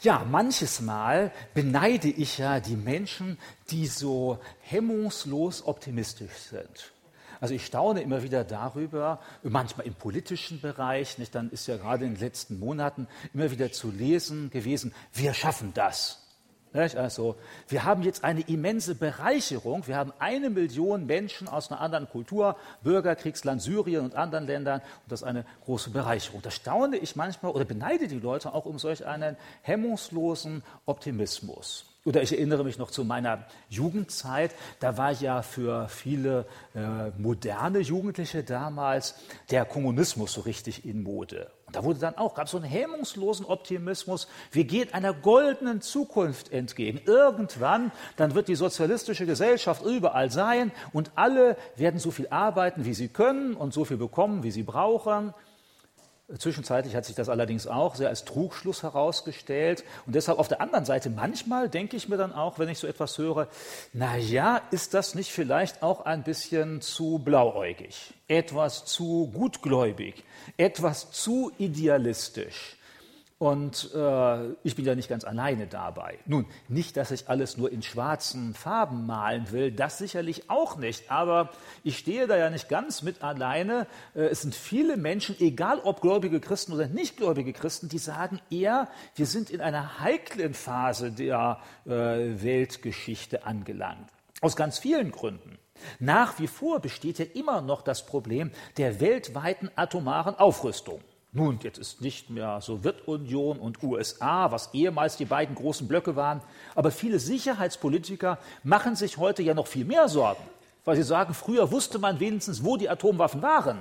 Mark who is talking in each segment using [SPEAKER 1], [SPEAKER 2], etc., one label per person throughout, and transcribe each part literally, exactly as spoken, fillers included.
[SPEAKER 1] Ja, manches Mal beneide ich ja die Menschen, die so hemmungslos optimistisch sind. Also ich staune immer wieder darüber, manchmal im politischen Bereich, nicht, dann ist ja gerade in den letzten Monaten immer wieder zu lesen gewesen, wir schaffen das. Nicht? Also wir haben jetzt eine immense Bereicherung, wir haben eine Million Menschen aus einer anderen Kultur, Bürgerkriegsland Syrien und anderen Ländern, und das ist eine große Bereicherung. Da staune ich manchmal oder beneide die Leute auch um solch einen hemmungslosen Optimismus. Oder ich erinnere mich noch zu meiner Jugendzeit, da war ja für viele äh, moderne Jugendliche damals der Kommunismus so richtig in Mode. Und da wurde dann auch, gab es so einen hemmungslosen Optimismus, wir gehen einer goldenen Zukunft entgegen. Irgendwann, dann wird die sozialistische Gesellschaft überall sein und alle werden so viel arbeiten, wie sie können und so viel bekommen, wie sie brauchen. Zwischenzeitlich hat sich das allerdings auch sehr als Trugschluss herausgestellt. Und deshalb auf der anderen Seite, manchmal denke ich mir dann auch, wenn ich so etwas höre, na ja, ist das nicht vielleicht auch ein bisschen zu blauäugig, etwas zu gutgläubig, etwas zu idealistisch? Und äh, ich bin ja nicht ganz alleine dabei. Nun, nicht, dass ich alles nur in schwarzen Farben malen will, das sicherlich auch nicht. Aber ich stehe da ja nicht ganz mit alleine. Äh, es sind viele Menschen, egal ob gläubige Christen oder nichtgläubige Christen, die sagen eher, wir sind in einer heiklen Phase der äh, Weltgeschichte angelangt. Aus ganz vielen Gründen. Nach wie vor besteht ja immer noch das Problem der weltweiten atomaren Aufrüstung. Nun, jetzt ist nicht mehr Sowjetunion und U S A, was ehemals die beiden großen Blöcke waren, aber viele Sicherheitspolitiker machen sich heute ja noch viel mehr Sorgen, weil sie sagen, früher wusste man wenigstens, wo die Atomwaffen waren.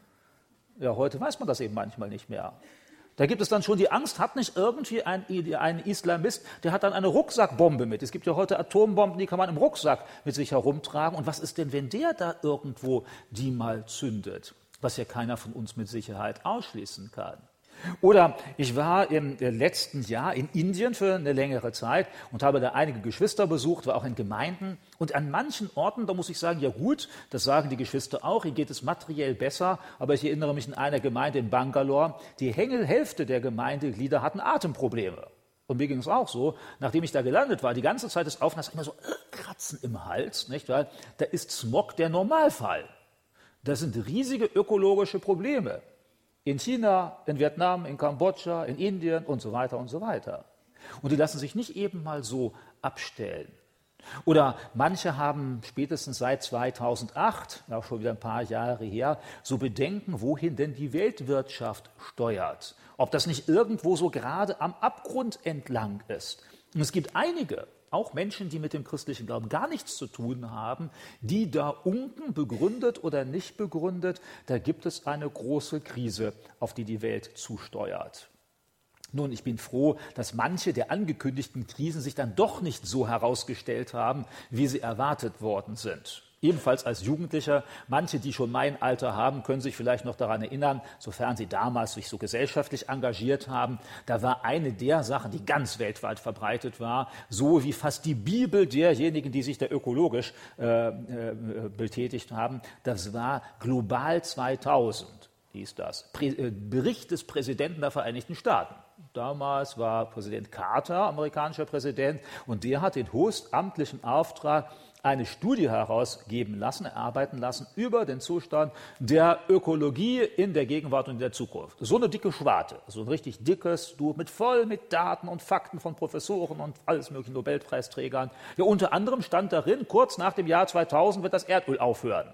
[SPEAKER 1] Ja, heute weiß man das eben manchmal nicht mehr. Da gibt es dann schon die Angst, hat nicht irgendwie ein, ein Islamist, der hat dann eine Rucksackbombe mit. Es gibt ja heute Atombomben, die kann man im Rucksack mit sich herumtragen. Und was ist denn, wenn der da irgendwo die mal zündet? Was ja keiner von uns mit Sicherheit ausschließen kann. Oder ich war im letzten Jahr in Indien für eine längere Zeit und habe da einige Geschwister besucht, war auch in Gemeinden. Und an manchen Orten, da muss ich sagen, ja gut, das sagen die Geschwister auch, hier geht es materiell besser. Aber ich erinnere mich an einer Gemeinde in Bangalore, die Hälfte der Gemeindeglieder hatten Atemprobleme. Und mir ging es auch so, nachdem ich da gelandet war, die ganze Zeit des Aufenthalts immer so äh, Kratzen im Hals, nicht? Weil da ist Smog der Normalfall. Das sind riesige ökologische Probleme. In China, in Vietnam, in Kambodscha, in Indien und so weiter und so weiter. Und die lassen sich nicht eben mal so abstellen. Oder manche haben spätestens seit zweitausendacht, auch schon wieder ein paar Jahre her, so Bedenken, wohin denn die Weltwirtschaft steuert. Ob das nicht irgendwo so gerade am Abgrund entlang ist. Und es gibt einige, auch Menschen, die mit dem christlichen Glauben gar nichts zu tun haben, die da unten, begründet oder nicht begründet, da gibt es eine große Krise, auf die die Welt zusteuert. Nun, ich bin froh, dass manche der angekündigten Krisen sich dann doch nicht so herausgestellt haben, wie sie erwartet worden sind. Ebenfalls als Jugendlicher, manche, die schon mein Alter haben, können sich vielleicht noch daran erinnern, sofern sie damals sich so gesellschaftlich engagiert haben, da war eine der Sachen, die ganz weltweit verbreitet war, so wie fast die Bibel derjenigen, die sich da ökologisch äh, äh, betätigt haben, das war Global zweitausend, hieß das, Prä äh, Bericht des Präsidenten der Vereinigten Staaten. Damals war Präsident Carter amerikanischer Präsident und der hat den höchstamtlichen Auftrag, eine Studie herausgeben lassen, erarbeiten lassen über den Zustand der Ökologie in der Gegenwart und in der Zukunft. So eine dicke Schwarte, so ein richtig dickes Buch mit voll mit Daten und Fakten von Professoren und alles möglichen Nobelpreisträgern. Ja, unter anderem stand darin, kurz nach dem Jahr zweitausend wird das Erdöl aufhören.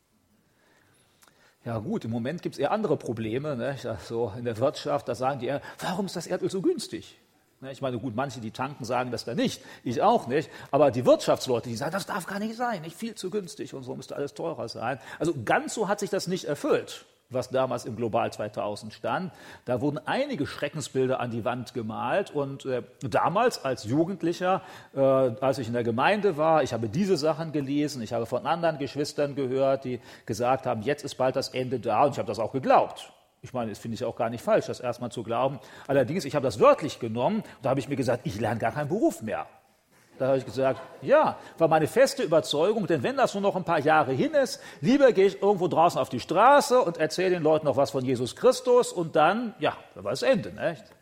[SPEAKER 1] Ja gut, im Moment gibt es eher andere Probleme, ne? Also in der Wirtschaft, da sagen die eher, warum ist das Erdöl so günstig? Ich meine, gut, manche, die tanken, sagen das da nicht, ich auch nicht, aber die Wirtschaftsleute, die sagen, das darf gar nicht sein, nicht viel zu günstig und so müsste alles teurer sein. Also ganz so hat sich das nicht erfüllt, was damals im Global zweitausend stand. Da wurden einige Schreckensbilder an die Wand gemalt und äh, damals als Jugendlicher, äh, als ich in der Gemeinde war, ich habe diese Sachen gelesen, ich habe von anderen Geschwistern gehört, die gesagt haben, jetzt ist bald das Ende da und ich habe das auch geglaubt. Ich meine, das finde ich auch gar nicht falsch, das erstmal zu glauben. Allerdings, ich habe das wörtlich genommen, da habe ich mir gesagt, ich lerne gar keinen Beruf mehr. Da habe ich gesagt, ja, war meine feste Überzeugung, denn wenn das nur noch ein paar Jahre hin ist, lieber gehe ich irgendwo draußen auf die Straße und erzähle den Leuten noch was von Jesus Christus und dann, ja, da war das Ende, nicht?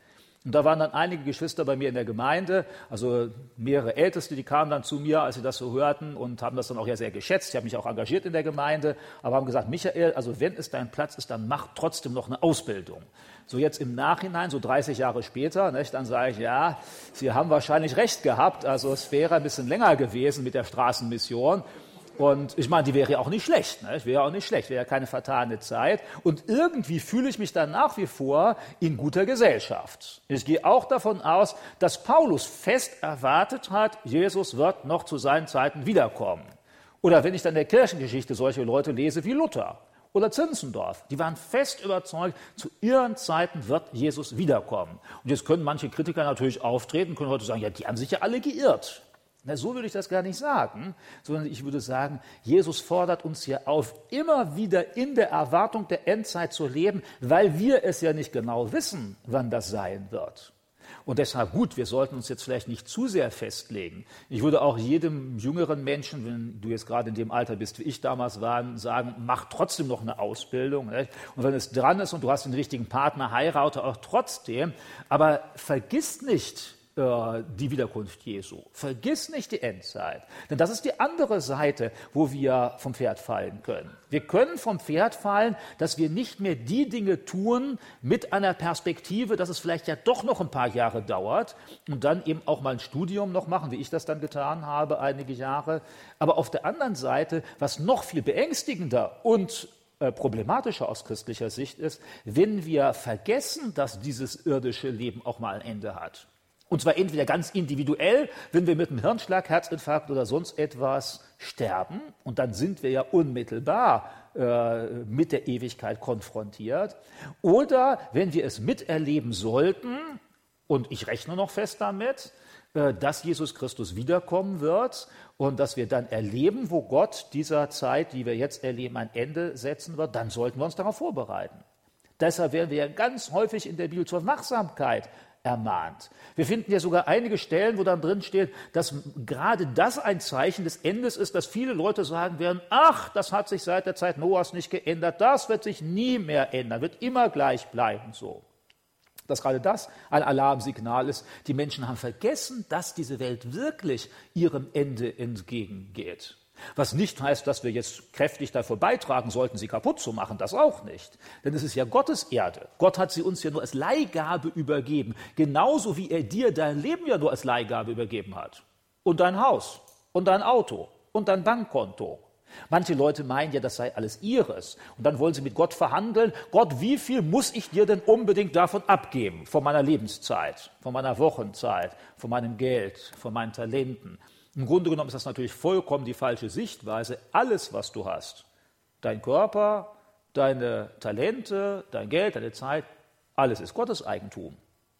[SPEAKER 1] Und da waren dann einige Geschwister bei mir in der Gemeinde, also mehrere Älteste, die kamen dann zu mir, als sie das so hörten und haben das dann auch ja sehr geschätzt. Ich habe mich auch engagiert in der Gemeinde, aber haben gesagt, Michael, also wenn es dein Platz ist, dann mach trotzdem noch eine Ausbildung. So jetzt im Nachhinein, so dreißig Jahre später, nicht, dann sage ich, ja, Sie haben wahrscheinlich recht gehabt, also es wäre ein bisschen länger gewesen mit der Straßenmission. Und ich meine, die wäre ja auch nicht schlecht, ne? Wäre auch nicht schlecht, wäre ja keine vertane Zeit. Und irgendwie fühle ich mich dann nach wie vor in guter Gesellschaft. Ich gehe auch davon aus, dass Paulus fest erwartet hat, Jesus wird noch zu seinen Zeiten wiederkommen. Oder wenn ich dann in der Kirchengeschichte solche Leute lese wie Luther oder Zinzendorf, die waren fest überzeugt, zu ihren Zeiten wird Jesus wiederkommen. Und jetzt können manche Kritiker natürlich auftreten, können heute sagen, ja, die haben sich ja alle geirrt. Na, so würde ich das gar nicht sagen, sondern ich würde sagen, Jesus fordert uns hier auf, immer wieder in der Erwartung der Endzeit zu leben, weil wir es ja nicht genau wissen, wann das sein wird. Und deshalb, gut, wir sollten uns jetzt vielleicht nicht zu sehr festlegen. Ich würde auch jedem jüngeren Menschen, wenn du jetzt gerade in dem Alter bist, wie ich damals war, sagen, mach trotzdem noch eine Ausbildung. Nicht? Und wenn es dran ist und du hast den richtigen Partner, heirate auch trotzdem. Aber vergiss nicht die Wiederkunft Jesu. Vergiss nicht die Endzeit, denn das ist die andere Seite, wo wir vom Pferd fallen können. Wir können vom Pferd fallen, dass wir nicht mehr die Dinge tun mit einer Perspektive, dass es vielleicht ja doch noch ein paar Jahre dauert und dann eben auch mal ein Studium noch machen, wie ich das dann getan habe, einige Jahre. Aber auf der anderen Seite, was noch viel beängstigender und problematischer aus christlicher Sicht ist, wenn wir vergessen, dass dieses irdische Leben auch mal ein Ende hat. Und zwar entweder ganz individuell, wenn wir mit einem Hirnschlag, Herzinfarkt oder sonst etwas sterben. Und dann sind wir ja unmittelbar äh, mit der Ewigkeit konfrontiert. Oder wenn wir es miterleben sollten, und ich rechne noch fest damit, äh, dass Jesus Christus wiederkommen wird und dass wir dann erleben, wo Gott dieser Zeit, die wir jetzt erleben, ein Ende setzen wird, dann sollten wir uns darauf vorbereiten. Deshalb werden wir ja ganz häufig in der Bibel zur Wachsamkeit ermahnt. Wir finden ja sogar einige Stellen, wo dann drin steht, dass gerade das ein Zeichen des Endes ist, dass viele Leute sagen werden, ach, das hat sich seit der Zeit Noahs nicht geändert, das wird sich nie mehr ändern, wird immer gleich bleiben so. Dass gerade das ein Alarmsignal ist. Die Menschen haben vergessen, dass diese Welt wirklich ihrem Ende entgegengeht. Was nicht heißt, dass wir jetzt kräftig dafür beitragen sollten, sie kaputt zu machen, das auch nicht. Denn es ist ja Gottes Erde. Gott hat sie uns ja nur als Leihgabe übergeben, genauso wie er dir dein Leben ja nur als Leihgabe übergeben hat. Und dein Haus und dein Auto und dein Bankkonto. Manche Leute meinen ja, das sei alles ihres. Und dann wollen sie mit Gott verhandeln. Gott, wie viel muss ich dir denn unbedingt davon abgeben? Von meiner Lebenszeit, von meiner Wochenzeit, von meinem Geld, von meinen Talenten. Im Grunde genommen ist das natürlich vollkommen die falsche Sichtweise. Alles, was du hast, dein Körper, deine Talente, dein Geld, deine Zeit, alles ist Gottes Eigentum.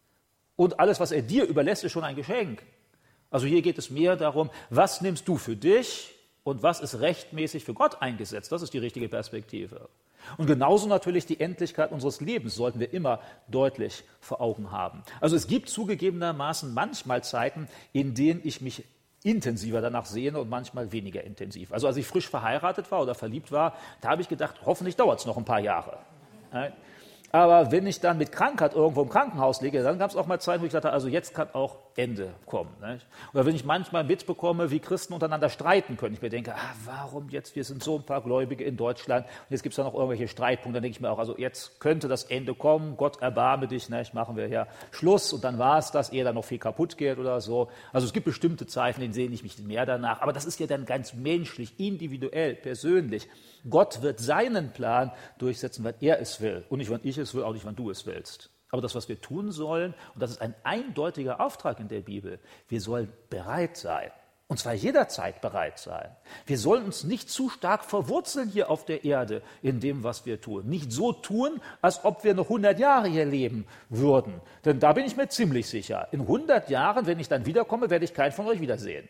[SPEAKER 1] Und alles, was er dir überlässt, ist schon ein Geschenk. Also hier geht es mehr darum, was nimmst du für dich und was ist rechtmäßig für Gott eingesetzt. Das ist die richtige Perspektive. Und genauso natürlich die Endlichkeit unseres Lebens sollten wir immer deutlich vor Augen haben. Also es gibt zugegebenermaßen manchmal Zeiten, in denen ich mich intensiver danach sehne und manchmal weniger intensiv. Also als ich frisch verheiratet war oder verliebt war, da habe ich gedacht, hoffentlich dauert es noch ein paar Jahre. Aber wenn ich dann mit Krankheit irgendwo im Krankenhaus liege, dann gab es auch mal Zeiten, wo ich dachte, also jetzt kann auch Ende kommen. Nicht? Oder wenn ich manchmal mitbekomme, wie Christen untereinander streiten können, ich mir denke, ah, warum jetzt, wir sind so ein paar Gläubige in Deutschland und jetzt gibt es da noch irgendwelche Streitpunkte, dann denke ich mir auch, also jetzt könnte das Ende kommen, Gott erbarme dich, nicht? Machen wir hier Schluss und dann war es das, ehe dann noch viel kaputt geht oder so. Also es gibt bestimmte Zeiten, in denen sehne ich mich mehr danach, aber das ist ja dann ganz menschlich, individuell, persönlich. Gott wird seinen Plan durchsetzen, weil er es will und nicht, wann ich es will, auch nicht, wann du es willst. Aber das, was wir tun sollen, und das ist ein eindeutiger Auftrag in der Bibel, wir sollen bereit sein. Und zwar jederzeit bereit sein. Wir sollen uns nicht zu stark verwurzeln hier auf der Erde in dem, was wir tun. Nicht so tun, als ob wir noch hundert Jahre hier leben würden. Denn da bin ich mir ziemlich sicher. In hundert Jahren, wenn ich dann wiederkomme, werde ich keinen von euch wiedersehen.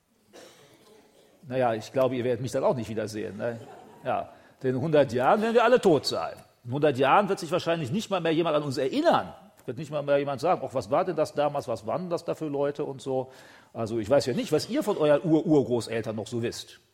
[SPEAKER 1] Naja, ich glaube, ihr werdet mich dann auch nicht wiedersehen. Ne? Ja, denn in hundert Jahren werden wir alle tot sein. In hundert Jahren wird sich wahrscheinlich nicht mal mehr jemand an uns erinnern. Wird nicht mal mehr jemand sagen, ach, was war denn das damals, was waren das da für Leute und so. Also ich weiß ja nicht, was ihr von euren Ur-Urgroßeltern noch so wisst.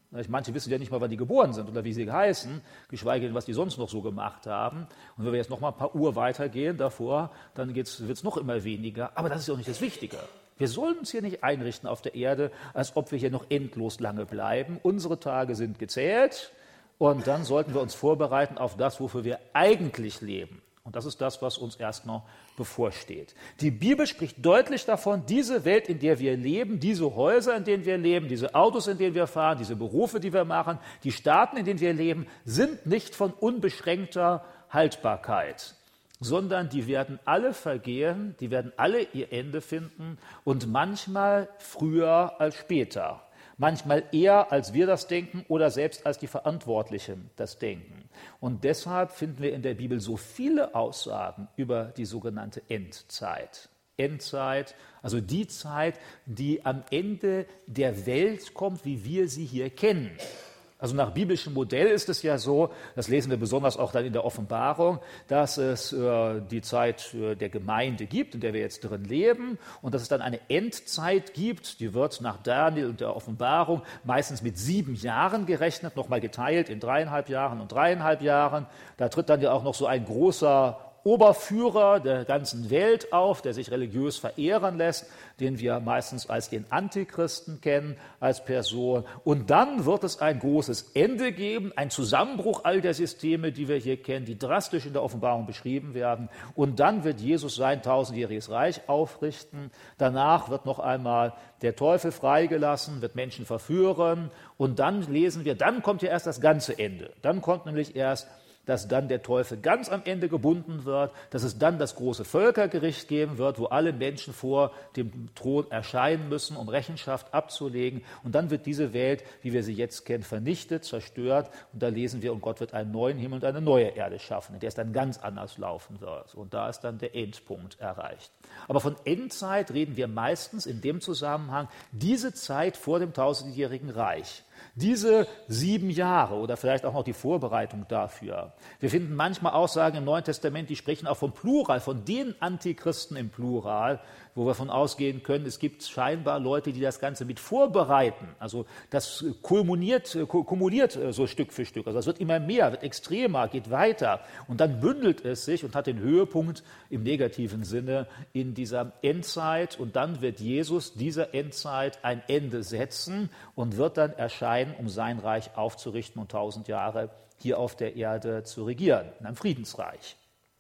[SPEAKER 1] Manche wissen ja nicht mal, wann die geboren sind oder wie sie heißen, geschweige denn, was die sonst noch so gemacht haben. Und wenn wir jetzt noch mal ein paar Uhr weitergehen davor, dann wird es noch immer weniger. Aber das ist ja auch nicht das Wichtige. Wir sollen uns hier nicht einrichten auf der Erde, als ob wir hier noch endlos lange bleiben. Unsere Tage sind gezählt und dann sollten wir uns vorbereiten auf das, wofür wir eigentlich leben. Und das ist das, was uns erst noch bevorsteht. Die Bibel spricht deutlich davon, diese Welt, in der wir leben, diese Häuser, in denen wir leben, diese Autos, in denen wir fahren, diese Berufe, die wir machen, die Staaten, in denen wir leben, sind nicht von unbeschränkter Haltbarkeit, sondern die werden alle vergehen, die werden alle ihr Ende finden und manchmal früher als später. Manchmal eher, als wir das denken oder selbst als die Verantwortlichen das denken. Und deshalb finden wir in der Bibel so viele Aussagen über die sogenannte Endzeit. Endzeit, also die Zeit, die am Ende der Welt kommt, wie wir sie hier kennen. Also nach biblischem Modell ist es ja so, das lesen wir besonders auch dann in der Offenbarung, dass es äh, die Zeit äh, der Gemeinde gibt, in der wir jetzt drin leben, und dass es dann eine Endzeit gibt, die wird nach Daniel und der Offenbarung meistens mit sieben Jahren gerechnet, nochmal geteilt in dreieinhalb Jahren und dreieinhalb Jahren. Da tritt dann ja auch noch so ein großer Oberführer der ganzen Welt auf, der sich religiös verehren lässt, den wir meistens als den Antichristen kennen, als Person. Und dann wird es ein großes Ende geben, ein Zusammenbruch all der Systeme, die wir hier kennen, die drastisch in der Offenbarung beschrieben werden. Und dann wird Jesus sein tausendjähriges Reich aufrichten. Danach wird noch einmal der Teufel freigelassen, wird Menschen verführen. Und dann lesen wir, dann kommt ja erst das ganze Ende. Dann kommt nämlich erst, dass dann der Teufel ganz am Ende gebunden wird, dass es dann das große Völkergericht geben wird, wo alle Menschen vor dem Thron erscheinen müssen, um Rechenschaft abzulegen. Und dann wird diese Welt, wie wir sie jetzt kennen, vernichtet, zerstört. Und da lesen wir, und Gott wird einen neuen Himmel und eine neue Erde schaffen, in der es dann ganz anders laufen wird. Und da ist dann der Endpunkt erreicht. Aber von Endzeit reden wir meistens in dem Zusammenhang diese Zeit vor dem tausendjährigen Reich. Diese sieben Jahre oder vielleicht auch noch die Vorbereitung dafür. Wir finden manchmal Aussagen im Neuen Testament, die sprechen auch vom Plural, von den Antichristen im Plural, wo wir davon ausgehen können, es gibt scheinbar Leute, die das Ganze mit vorbereiten. Also das kumuliert, kumuliert so Stück für Stück. Also es wird immer mehr, wird extremer, geht weiter. Und dann bündelt es sich und hat den Höhepunkt im negativen Sinne in dieser Endzeit. Und dann wird Jesus dieser Endzeit ein Ende setzen und wird dann erscheinen, um sein Reich aufzurichten und tausend Jahre hier auf der Erde zu regieren, in einem Friedensreich.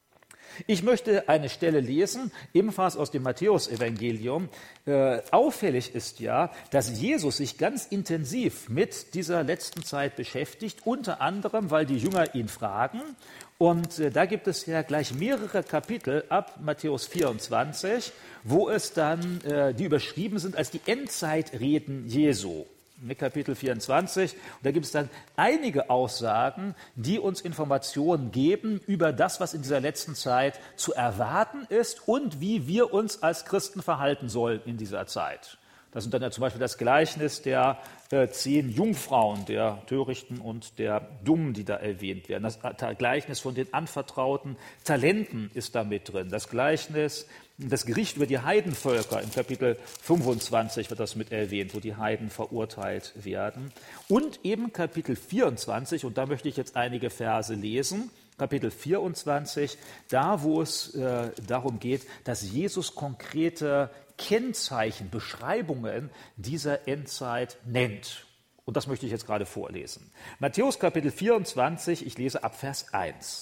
[SPEAKER 1] Ich möchte eine Stelle lesen, ebenfalls aus dem Matthäusevangelium. Äh, auffällig ist ja, dass Jesus sich ganz intensiv mit dieser letzten Zeit beschäftigt, unter anderem, weil die Jünger ihn fragen. Und äh, da gibt es ja gleich mehrere Kapitel ab Matthäus vierundzwanzig, wo es dann, äh, die überschrieben sind als die Endzeitreden Jesu. Mit Kapitel vierundzwanzig. Und da gibt es dann einige Aussagen, die uns Informationen geben über das, was in dieser letzten Zeit zu erwarten ist und wie wir uns als Christen verhalten sollen in dieser Zeit. Das sind dann ja zum Beispiel das Gleichnis der äh, zehn Jungfrauen, der Törichten und der Dummen, die da erwähnt werden. Das Gleichnis von den anvertrauten Talenten ist da mit drin. Das Gleichnis, das Gericht über die Heidenvölker, im Kapitel fünfundzwanzig wird das mit erwähnt, wo die Heiden verurteilt werden. Und eben Kapitel vierundzwanzig, und da möchte ich jetzt einige Verse lesen, Kapitel vierundzwanzig, da wo es äh, darum geht, dass Jesus konkrete Kennzeichen, Beschreibungen dieser Endzeit nennt. Und das möchte ich jetzt gerade vorlesen. Matthäus Kapitel vierundzwanzig, ich lese ab Vers eins.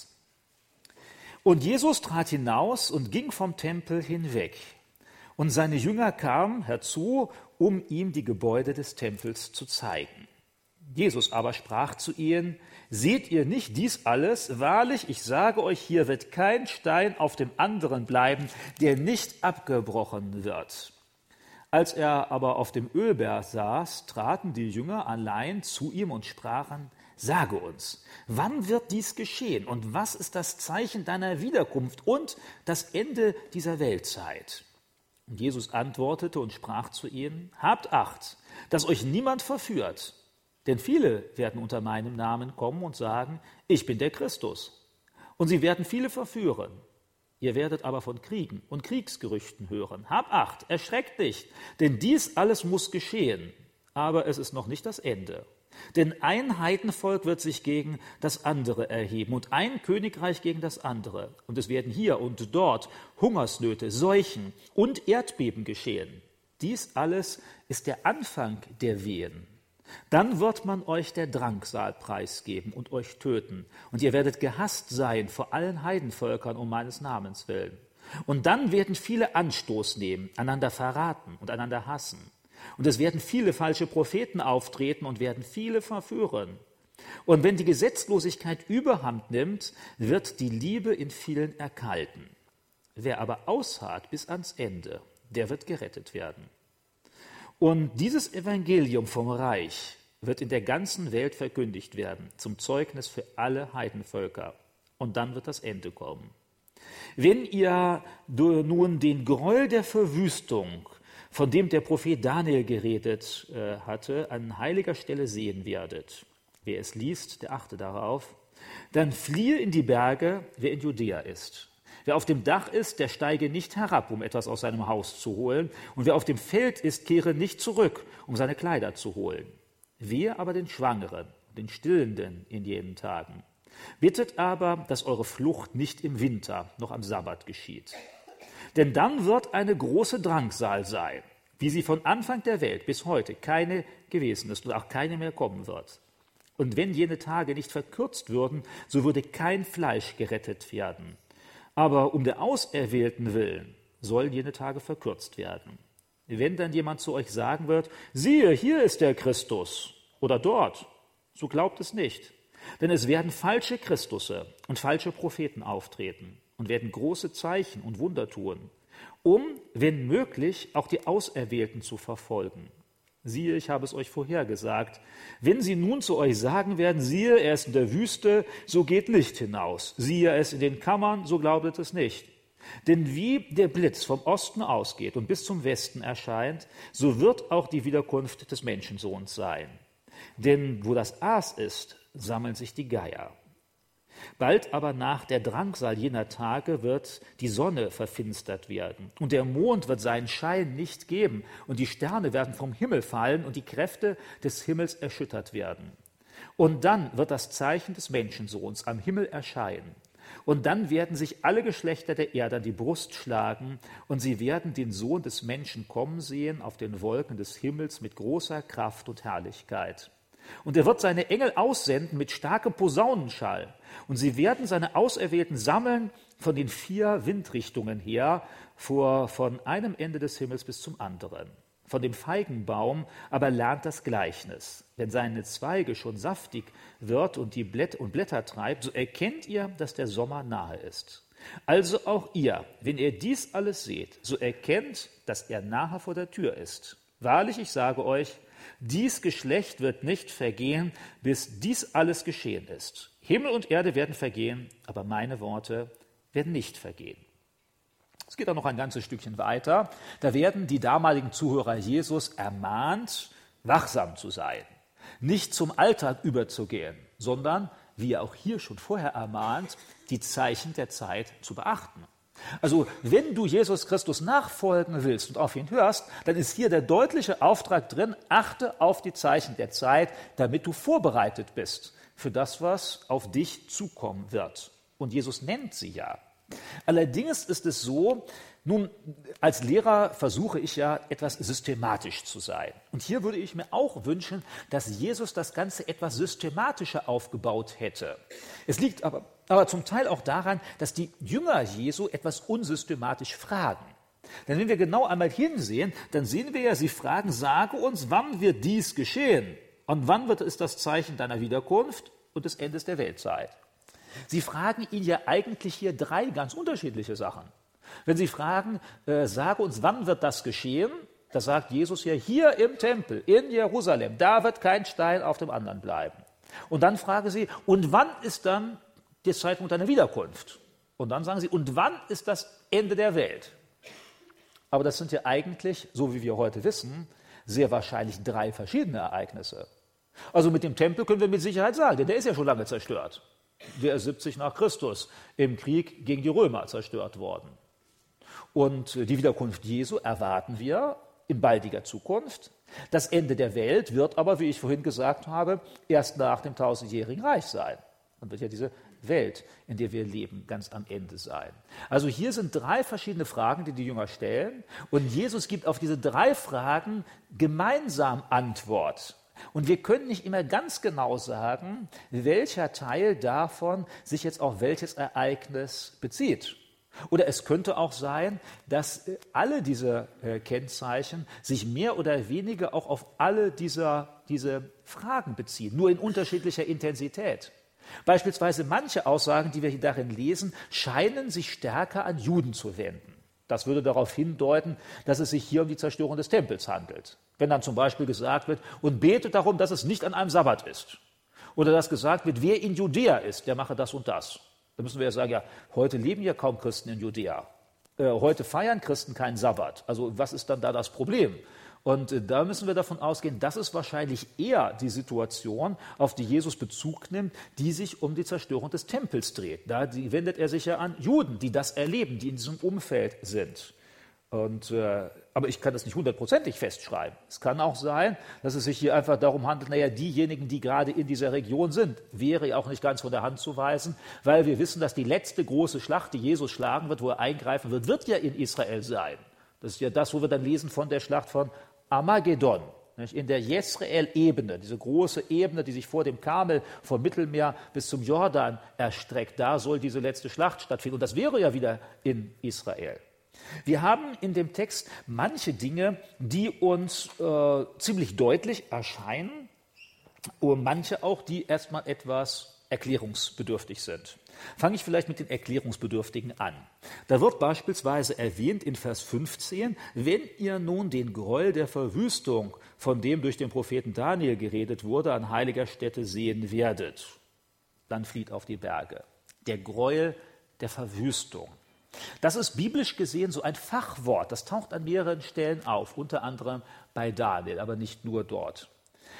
[SPEAKER 1] Und Jesus trat hinaus und ging vom Tempel hinweg. Und seine Jünger kamen herzu, um ihm die Gebäude des Tempels zu zeigen. Jesus aber sprach zu ihnen: Seht ihr nicht dies alles? Wahrlich, ich sage euch, hier wird kein Stein auf dem anderen bleiben, der nicht abgebrochen wird. Als er aber auf dem Ölberg saß, traten die Jünger allein zu ihm und sprachen: Sage uns, wann wird dies geschehen und was ist das Zeichen deiner Wiederkunft und das Ende dieser Weltzeit? Und Jesus antwortete und sprach zu ihnen: Habt Acht, dass euch niemand verführt. Denn viele werden unter meinem Namen kommen und sagen: Ich bin der Christus. Und sie werden viele verführen. Ihr werdet aber von Kriegen und Kriegsgerüchten hören. Habt Acht, erschreckt nicht, denn dies alles muss geschehen. Aber es ist noch nicht das Ende. Denn ein Heidenvolk wird sich gegen das andere erheben und ein Königreich gegen das andere. Und es werden hier und dort Hungersnöte, Seuchen und Erdbeben geschehen. Dies alles ist der Anfang der Wehen. Dann wird man euch der Drangsal preisgeben und euch töten. Und ihr werdet gehasst sein vor allen Heidenvölkern um meines Namens willen. Und dann werden viele Anstoß nehmen, einander verraten und einander hassen. Und es werden viele falsche Propheten auftreten und werden viele verführen. Und wenn die Gesetzlosigkeit überhand nimmt, wird die Liebe in vielen erkalten. Wer aber ausharrt bis ans Ende, der wird gerettet werden. Und dieses Evangelium vom Reich wird in der ganzen Welt verkündigt werden, zum Zeugnis für alle Heidenvölker. Und dann wird das Ende kommen. Wenn ihr nun den Gräuel der Verwüstung, von dem der Prophet Daniel geredet äh, hatte, an heiliger Stelle sehen werdet, wer es liest, der achte darauf, dann fliehe in die Berge, wer in Judäa ist. Wer auf dem Dach ist, der steige nicht herab, um etwas aus seinem Haus zu holen. Und wer auf dem Feld ist, kehre nicht zurück, um seine Kleider zu holen. Wehe aber den Schwangeren, den Stillenden in jenen Tagen. Bittet aber, dass eure Flucht nicht im Winter noch am Sabbat geschieht. Denn dann wird eine große Drangsal sein, wie sie von Anfang der Welt bis heute keine gewesen ist und auch keine mehr kommen wird. Und wenn jene Tage nicht verkürzt würden, so würde kein Fleisch gerettet werden. Aber um der Auserwählten willen sollen jene Tage verkürzt werden. Wenn dann jemand zu euch sagen wird, siehe, hier ist der Christus oder dort, so glaubt es nicht. Denn es werden falsche Christusse und falsche Propheten auftreten und werden große Zeichen und Wunder tun, um, wenn möglich, auch die Auserwählten zu verfolgen. Siehe, ich habe es euch vorhergesagt, wenn sie nun zu euch sagen werden, siehe, er ist in der Wüste, so geht nicht hinaus. Siehe, er ist in den Kammern, so glaubet es nicht. Denn wie der Blitz vom Osten ausgeht und bis zum Westen erscheint, so wird auch die Wiederkunft des Menschensohns sein. Denn wo das Aas ist, sammeln sich die Geier. Bald aber nach der Drangsal jener Tage wird die Sonne verfinstert werden und der Mond wird seinen Schein nicht geben und die Sterne werden vom Himmel fallen und die Kräfte des Himmels erschüttert werden. Und dann wird das Zeichen des Menschensohns am Himmel erscheinen. Und dann werden sich alle Geschlechter der Erde an die Brust schlagen und sie werden den Sohn des Menschen kommen sehen auf den Wolken des Himmels mit großer Kraft und Herrlichkeit. Und er wird seine Engel aussenden mit starkem Posaunenschall. Und sie werden seine Auserwählten sammeln von den vier Windrichtungen her, vor, von einem Ende des Himmels bis zum anderen. Von dem Feigenbaum aber lernt das Gleichnis. Wenn seine Zweige schon saftig wird und die Blätt und Blätter treibt, so erkennt ihr, dass der Sommer nahe ist. Also auch ihr, wenn ihr dies alles seht, so erkennt, dass er nahe vor der Tür ist. Wahrlich, ich sage euch, dies Geschlecht wird nicht vergehen, bis dies alles geschehen ist. Himmel und Erde werden vergehen, aber meine Worte werden nicht vergehen. Es geht auch noch ein ganzes Stückchen weiter. Da werden die damaligen Zuhörer Jesus ermahnt, wachsam zu sein, nicht zum Alltag überzugehen, sondern, wie er auch hier schon vorher ermahnt, die Zeichen der Zeit zu beachten. Also wenn du Jesus Christus nachfolgen willst und auf ihn hörst, dann ist hier der deutliche Auftrag drin, achte auf die Zeichen der Zeit, damit du vorbereitet bist für das, was auf dich zukommen wird. Und Jesus nennt sie ja. Allerdings ist es so, nun, als Lehrer versuche ich ja, etwas systematisch zu sein. Und hier würde ich mir auch wünschen, dass Jesus das Ganze etwas systematischer aufgebaut hätte. Es liegt aber, aber zum Teil auch daran, dass die Jünger Jesu etwas unsystematisch fragen. Denn wenn wir genau einmal hinsehen, dann sehen wir ja, sie fragen, sage uns, wann wird dies geschehen? Und wann wird es das Zeichen deiner Wiederkunft und des Endes der Weltzeit? Sie fragen ihn ja eigentlich hier drei ganz unterschiedliche Sachen. Wenn Sie fragen, äh, sage uns, wann wird das geschehen, da sagt Jesus ja, hier im Tempel, in Jerusalem, da wird kein Stein auf dem anderen bleiben. Und dann fragen Sie, und wann ist dann der Zeitpunkt deiner Wiederkunft? Und dann sagen Sie, und wann ist das Ende der Welt? Aber das sind ja eigentlich, so wie wir heute wissen, sehr wahrscheinlich drei verschiedene Ereignisse. Also mit dem Tempel können wir mit Sicherheit sagen, denn der ist ja schon lange zerstört. Der ist siebzig nach Christus im Krieg gegen die Römer zerstört worden. Und die Wiederkunft Jesu erwarten wir in baldiger Zukunft. Das Ende der Welt wird aber, wie ich vorhin gesagt habe, erst nach dem tausendjährigen Reich sein. Dann wird ja diese Welt, in der wir leben, ganz am Ende sein. Also hier sind drei verschiedene Fragen, die die Jünger stellen. Und Jesus gibt auf diese drei Fragen gemeinsam Antwort. Und wir können nicht immer ganz genau sagen, welcher Teil davon sich jetzt auf welches Ereignis bezieht. Oder es könnte auch sein, dass alle diese äh, Kennzeichen sich mehr oder weniger auch auf alle dieser, diese Fragen beziehen, nur in unterschiedlicher Intensität. Beispielsweise manche Aussagen, die wir hier darin lesen, scheinen sich stärker an Juden zu wenden. Das würde darauf hindeuten, dass es sich hier um die Zerstörung des Tempels handelt. Wenn dann zum Beispiel gesagt wird, und betet darum, dass es nicht an einem Sabbat ist. Oder dass gesagt wird, wer in Judäa ist, der mache das und das. Da müssen wir ja sagen, ja, heute leben ja kaum Christen in Judäa. Äh, heute feiern Christen keinen Sabbat. Also was ist dann da das Problem? Und äh, da müssen wir davon ausgehen, das ist wahrscheinlich eher die Situation, auf die Jesus Bezug nimmt, die sich um die Zerstörung des Tempels dreht. Da die wendet er sich ja an Juden, die das erleben, die in diesem Umfeld sind. Und, äh, aber ich kann das nicht hundertprozentig festschreiben. Es kann auch sein, dass es sich hier einfach darum handelt, naja, diejenigen, die gerade in dieser Region sind, wäre ja auch nicht ganz von der Hand zu weisen, weil wir wissen, dass die letzte große Schlacht, die Jesus schlagen wird, wo er eingreifen wird, wird ja in Israel sein. Das ist ja das, wo wir dann lesen von der Schlacht von Armageddon. In der Jesrael-Ebene, diese große Ebene, die sich vor dem Karmel, vom Mittelmeer bis zum Jordan erstreckt, da soll diese letzte Schlacht stattfinden. Und das wäre ja wieder in Israel. Wir haben in dem Text manche Dinge, die uns äh, ziemlich deutlich erscheinen, und manche auch, die erstmal etwas erklärungsbedürftig sind. Fange ich vielleicht mit den Erklärungsbedürftigen an. Da wird beispielsweise erwähnt in Vers fünfzehn, wenn ihr nun den Groll der Verwüstung, von dem durch den Propheten Daniel geredet wurde, an heiliger Stätte sehen werdet, dann flieht auf die Berge. Der Gräuel der Verwüstung. Das ist biblisch gesehen so ein Fachwort, das taucht an mehreren Stellen auf, unter anderem bei Daniel, aber nicht nur dort.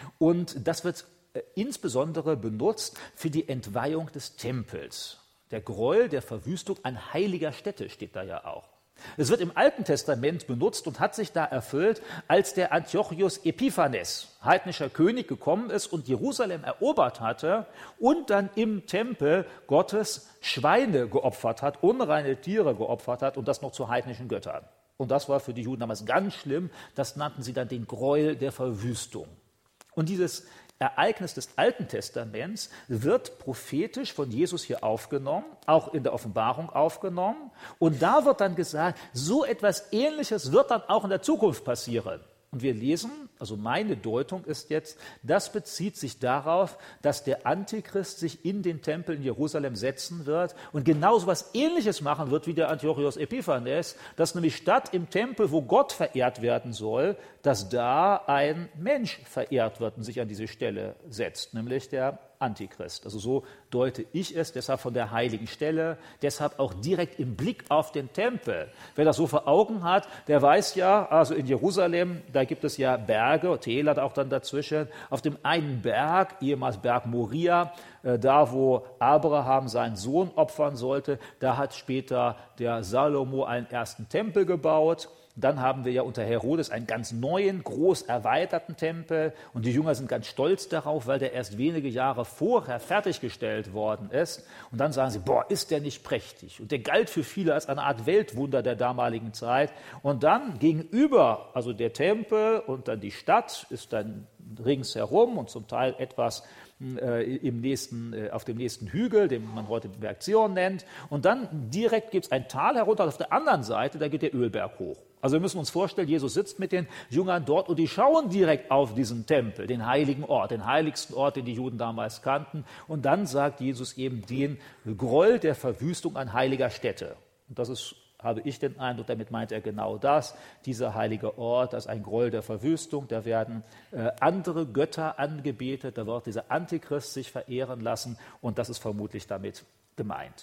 [SPEAKER 1] Und das wird äh, insbesondere benutzt für die Entweihung des Tempels. Der Gräuel der Verwüstung an heiliger Stätte steht da ja auch. Es wird im Alten Testament benutzt und hat sich da erfüllt, als der Antiochus Epiphanes, heidnischer König, gekommen ist und Jerusalem erobert hatte und dann im Tempel Gottes Schweine geopfert hat, unreine Tiere geopfert hat und das noch zu heidnischen Göttern. Und das war für die Juden damals ganz schlimm, das nannten sie dann den Gräuel der Verwüstung. Und dieses Ereignis des Alten Testaments wird prophetisch von Jesus hier aufgenommen, auch in der Offenbarung aufgenommen. Und da wird dann gesagt, so etwas Ähnliches wird dann auch in der Zukunft passieren. Und wir lesen, also meine Deutung ist jetzt, das bezieht sich darauf, dass der Antichrist sich in den Tempel in Jerusalem setzen wird und genau so etwas Ähnliches machen wird wie der Antiochus Epiphanes, dass nämlich statt im Tempel, wo Gott verehrt werden soll, dass da ein Mensch verehrt wird und sich an diese Stelle setzt, nämlich der Antichrist. Also so deute ich es, deshalb von der heiligen Stelle, deshalb auch direkt im Blick auf den Tempel. Wer das so vor Augen hat, der weiß ja, also in Jerusalem, da gibt es ja Berge, Täler auch dann dazwischen. Auf dem einen Berg, ehemals Berg Moria, äh, da wo Abraham seinen Sohn opfern sollte, da hat später der Salomo einen ersten Tempel gebaut. Dann haben wir ja unter Herodes einen ganz neuen, groß erweiterten Tempel. Und die Jünger sind ganz stolz darauf, weil der erst wenige Jahre vorher fertiggestellt worden ist. Und dann sagen sie, boah, ist der nicht prächtig. Und der galt für viele als eine Art Weltwunder der damaligen Zeit. Und dann gegenüber, also der Tempel und dann die Stadt, ist dann ringsherum und zum Teil etwas äh, im nächsten, äh, auf dem nächsten Hügel, den man heute Berg Zion nennt. Und dann direkt gibt es ein Tal herunter. Und auf der anderen Seite, da geht der Ölberg hoch. Also wir müssen uns vorstellen, Jesus sitzt mit den Jüngern dort und die schauen direkt auf diesen Tempel, den heiligen Ort, den heiligsten Ort, den die Juden damals kannten. Und dann sagt Jesus eben den Groll der Verwüstung an heiliger Stätte. Und das ist, habe ich den Eindruck, damit meint er genau das, dieser heilige Ort, das ist ein Groll der Verwüstung, da werden äh, andere Götter angebetet, da wird dieser Antichrist sich verehren lassen und das ist vermutlich damit gemeint.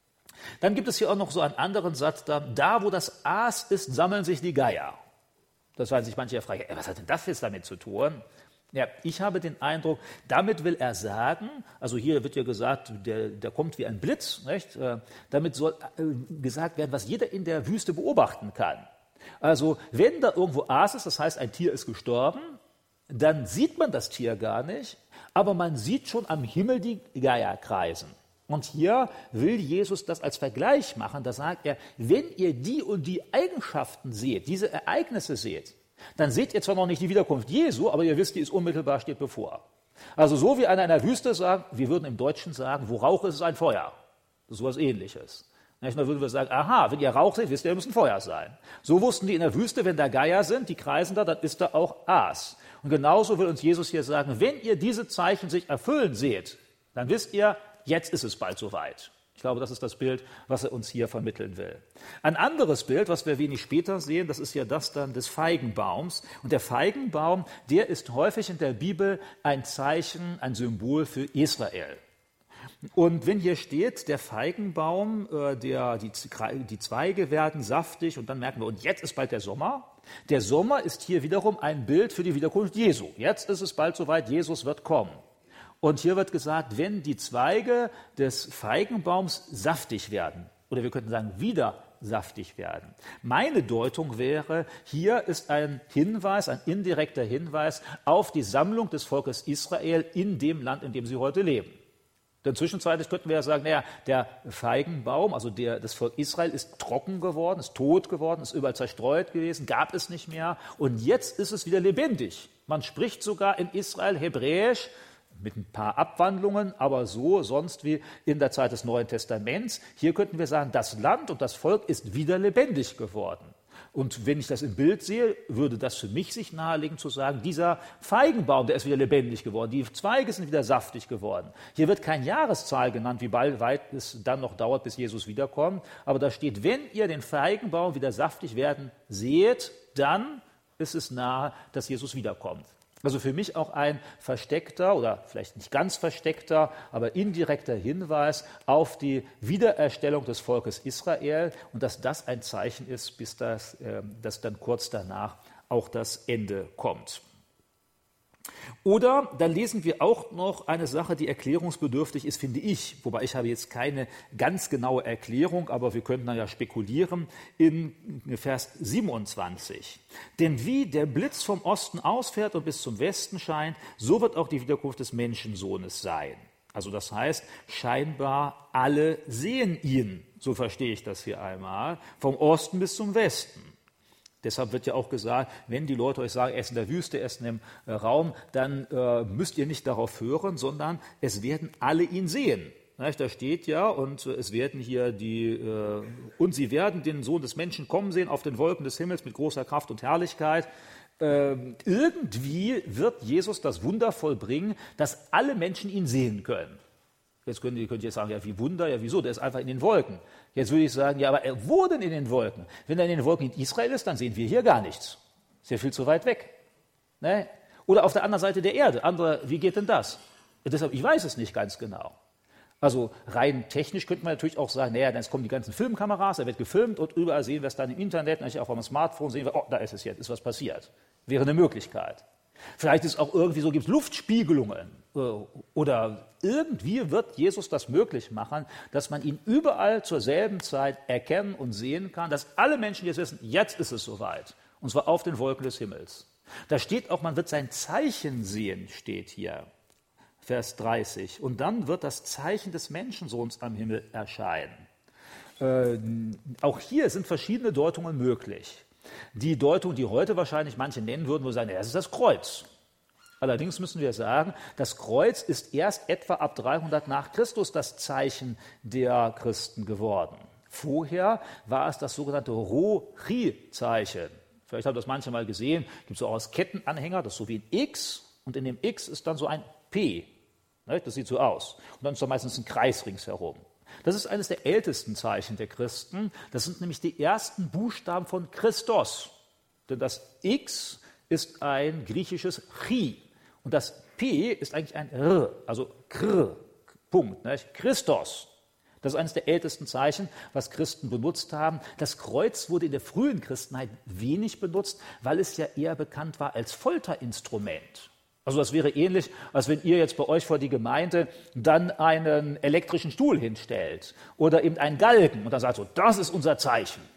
[SPEAKER 1] Dann gibt es hier auch noch so einen anderen Satz, da, da wo das Aas ist, sammeln sich die Geier. Das werden sich manche ja fragen, was hat denn das jetzt damit zu tun? Ja, ich habe den Eindruck, damit will er sagen, also hier wird ja gesagt, der, der kommt wie ein Blitz, nicht? Damit soll gesagt werden, was jeder in der Wüste beobachten kann. Also wenn da irgendwo Aas ist, das heißt, ein Tier ist gestorben, dann sieht man das Tier gar nicht, aber man sieht schon am Himmel die Geier kreisen. Und hier will Jesus das als Vergleich machen. Da sagt er, wenn ihr die und die Eigenschaften seht, diese Ereignisse seht, dann seht ihr zwar noch nicht die Wiederkunft Jesu, aber ihr wisst, die ist unmittelbar, steht bevor. Also so wie einer in der Wüste sagt, wir würden im Deutschen sagen, wo Rauch ist, ist ein Feuer. Das ist sowas Ähnliches. Dann würden wir sagen, aha, wenn ihr Rauch seht, wisst ihr, muss ein Feuer sein. So wussten die in der Wüste, wenn da Geier sind, die kreisen da, dann ist da auch Aas. Und genauso will uns Jesus hier sagen, wenn ihr diese Zeichen sich erfüllen seht, dann wisst ihr, jetzt ist es bald soweit. Ich glaube, das ist das Bild, was er uns hier vermitteln will. Ein anderes Bild, was wir wenig später sehen, das ist ja das dann des Feigenbaums. Und der Feigenbaum, der ist häufig in der Bibel ein Zeichen, ein Symbol für Israel. Und wenn hier steht, der Feigenbaum, äh, der, die, die Zweige werden saftig und dann merken wir, und jetzt ist bald der Sommer. Der Sommer ist hier wiederum ein Bild für die Wiederkunft Jesu. Jetzt ist es bald soweit, Jesus wird kommen. Und hier wird gesagt, wenn die Zweige des Feigenbaums saftig werden, oder wir könnten sagen, wieder saftig werden. Meine Deutung wäre, hier ist ein Hinweis, ein indirekter Hinweis auf die Sammlung des Volkes Israel in dem Land, in dem sie heute leben. Denn zwischenzeitlich könnten wir ja sagen, naja, der Feigenbaum, also der, das Volk Israel ist trocken geworden, ist tot geworden, ist überall zerstreut gewesen, gab es nicht mehr. Und jetzt ist es wieder lebendig. Man spricht sogar in Israel Hebräisch, mit ein paar Abwandlungen, aber so sonst wie in der Zeit des Neuen Testaments. Hier könnten wir sagen, das Land und das Volk ist wieder lebendig geworden. Und wenn ich das im Bild sehe, würde das für mich sich nahelegen zu sagen, dieser Feigenbaum, der ist wieder lebendig geworden, die Zweige sind wieder saftig geworden. Hier wird keine Jahreszahl genannt, wie weit es dann noch dauert, bis Jesus wiederkommt, aber da steht, wenn ihr den Feigenbaum wieder saftig werden seht, dann ist es nahe, dass Jesus wiederkommt. Also für mich auch ein versteckter oder vielleicht nicht ganz versteckter, aber indirekter Hinweis auf die Wiedererstellung des Volkes Israel und dass das ein Zeichen ist, bis das, äh, dass dann kurz danach auch das Ende kommt. Oder dann lesen wir auch noch eine Sache, die erklärungsbedürftig ist, finde ich, wobei ich habe jetzt keine ganz genaue Erklärung, aber wir könnten dann ja spekulieren, in Vers siebenundzwanzig. Denn wie der Blitz vom Osten ausfährt und bis zum Westen scheint, so wird auch die Wiederkunft des Menschensohnes sein. Also das heißt, scheinbar alle sehen ihn, so verstehe ich das hier einmal, vom Osten bis zum Westen. Deshalb wird ja auch gesagt, wenn die Leute euch sagen, er ist in der Wüste, er ist in dem äh, Raum, dann äh, müsst ihr nicht darauf hören, sondern es werden alle ihn sehen. Da steht ja, und es werden hier die, äh, und sie werden den Sohn des Menschen kommen sehen auf den Wolken des Himmels mit großer Kraft und Herrlichkeit. Äh, irgendwie wird Jesus das Wunder vollbringen, dass alle Menschen ihn sehen können. Jetzt könnt ihr, könnt ihr jetzt sagen, ja, wie Wunder, ja, wieso? Der ist einfach in den Wolken. Jetzt würde ich sagen, ja, aber er wo denn in den Wolken? Wenn er in den Wolken in Israel ist, dann sehen wir hier gar nichts. Ist ja viel zu weit weg. Ne? Oder auf der anderen Seite der Erde. Andere, wie geht denn das? Ja, deshalb, ich weiß es nicht ganz genau. Also rein technisch könnte man natürlich auch sagen, naja, dann kommen die ganzen Filmkameras, er wird gefilmt und überall sehen wir es dann im Internet, natürlich auch auf dem Smartphone sehen wir, oh, da ist es jetzt, ist was passiert. Wäre eine Möglichkeit. Vielleicht ist auch irgendwie so, gibt es Luftspiegelungen oder irgendwie wird Jesus das möglich machen, dass man ihn überall zur selben Zeit erkennen und sehen kann, dass alle Menschen jetzt wissen, jetzt ist es soweit, und zwar auf den Wolken des Himmels. Da steht auch, man wird sein Zeichen sehen, steht hier, Vers dreißig, und dann wird das Zeichen des Menschensohns am Himmel erscheinen. Äh, auch hier sind verschiedene Deutungen möglich. Die Deutung, die heute wahrscheinlich manche nennen würden, wo sagen, ja, das ist das Kreuz. Allerdings müssen wir sagen, das Kreuz ist erst etwa ab dreihundert nach Christus das Zeichen der Christen geworden. Vorher war es das sogenannte Ro-Chi-Zeichen. Vielleicht habt ihr das manche mal gesehen, gibt es auch als Kettenanhänger, das ist so wie ein X und in dem X ist dann so ein P. Das sieht so aus. Und dann ist da meistens ein Kreis ringsherum. Das ist eines der ältesten Zeichen der Christen. Das sind nämlich die ersten Buchstaben von Christos. Denn das X ist ein griechisches Chi. Und das P ist eigentlich ein R, also Kr, Punkt, nicht? Christos. Das ist eines der ältesten Zeichen, was Christen benutzt haben. Das Kreuz wurde in der frühen Christenheit wenig benutzt, weil es ja eher bekannt war als Folterinstrument. Also das wäre ähnlich, als wenn ihr jetzt bei euch vor die Gemeinde dann einen elektrischen Stuhl hinstellt oder eben einen Galgen und dann sagt so, das ist unser Zeichen.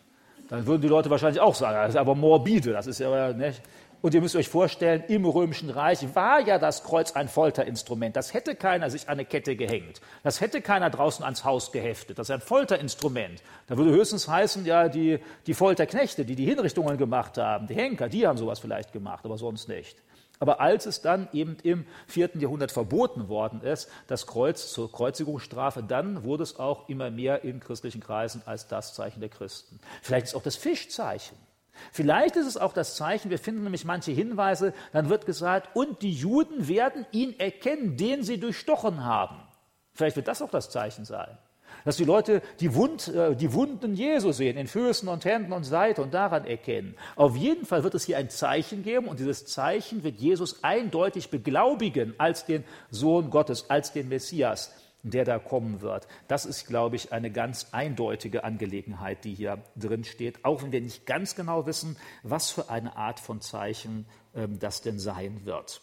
[SPEAKER 1] Dann würden die Leute wahrscheinlich auch sagen, das ist aber morbide, das ist ja nicht. Und ihr müsst euch vorstellen, im Römischen Reich war ja das Kreuz ein Folterinstrument. Das hätte keiner sich an eine Kette gehängt. Das hätte keiner draußen ans Haus geheftet. Das ist ein Folterinstrument. Da würde höchstens heißen, ja, die, die Folterknechte, die die Hinrichtungen gemacht haben, die Henker, die haben sowas vielleicht gemacht, aber sonst nicht. Aber als es dann eben im vierten Jahrhundert verboten worden ist, das Kreuz zur Kreuzigungsstrafe, dann wurde es auch immer mehr in christlichen Kreisen als das Zeichen der Christen. Vielleicht ist auch das Fischzeichen. Vielleicht ist es auch das Zeichen, wir finden nämlich manche Hinweise, dann wird gesagt, und die Juden werden ihn erkennen, den sie durchstochen haben. Vielleicht wird das auch das Zeichen sein. Dass die Leute die, Wund, die Wunden Jesu sehen, in Füßen und Händen und Seite und daran erkennen. Auf jeden Fall wird es hier ein Zeichen geben und dieses Zeichen wird Jesus eindeutig beglaubigen als den Sohn Gottes, als den Messias, der da kommen wird. Das ist, glaube ich, eine ganz eindeutige Angelegenheit, die hier drin steht, auch wenn wir nicht ganz genau wissen, was für eine Art von Zeichen ähm, das denn sein wird.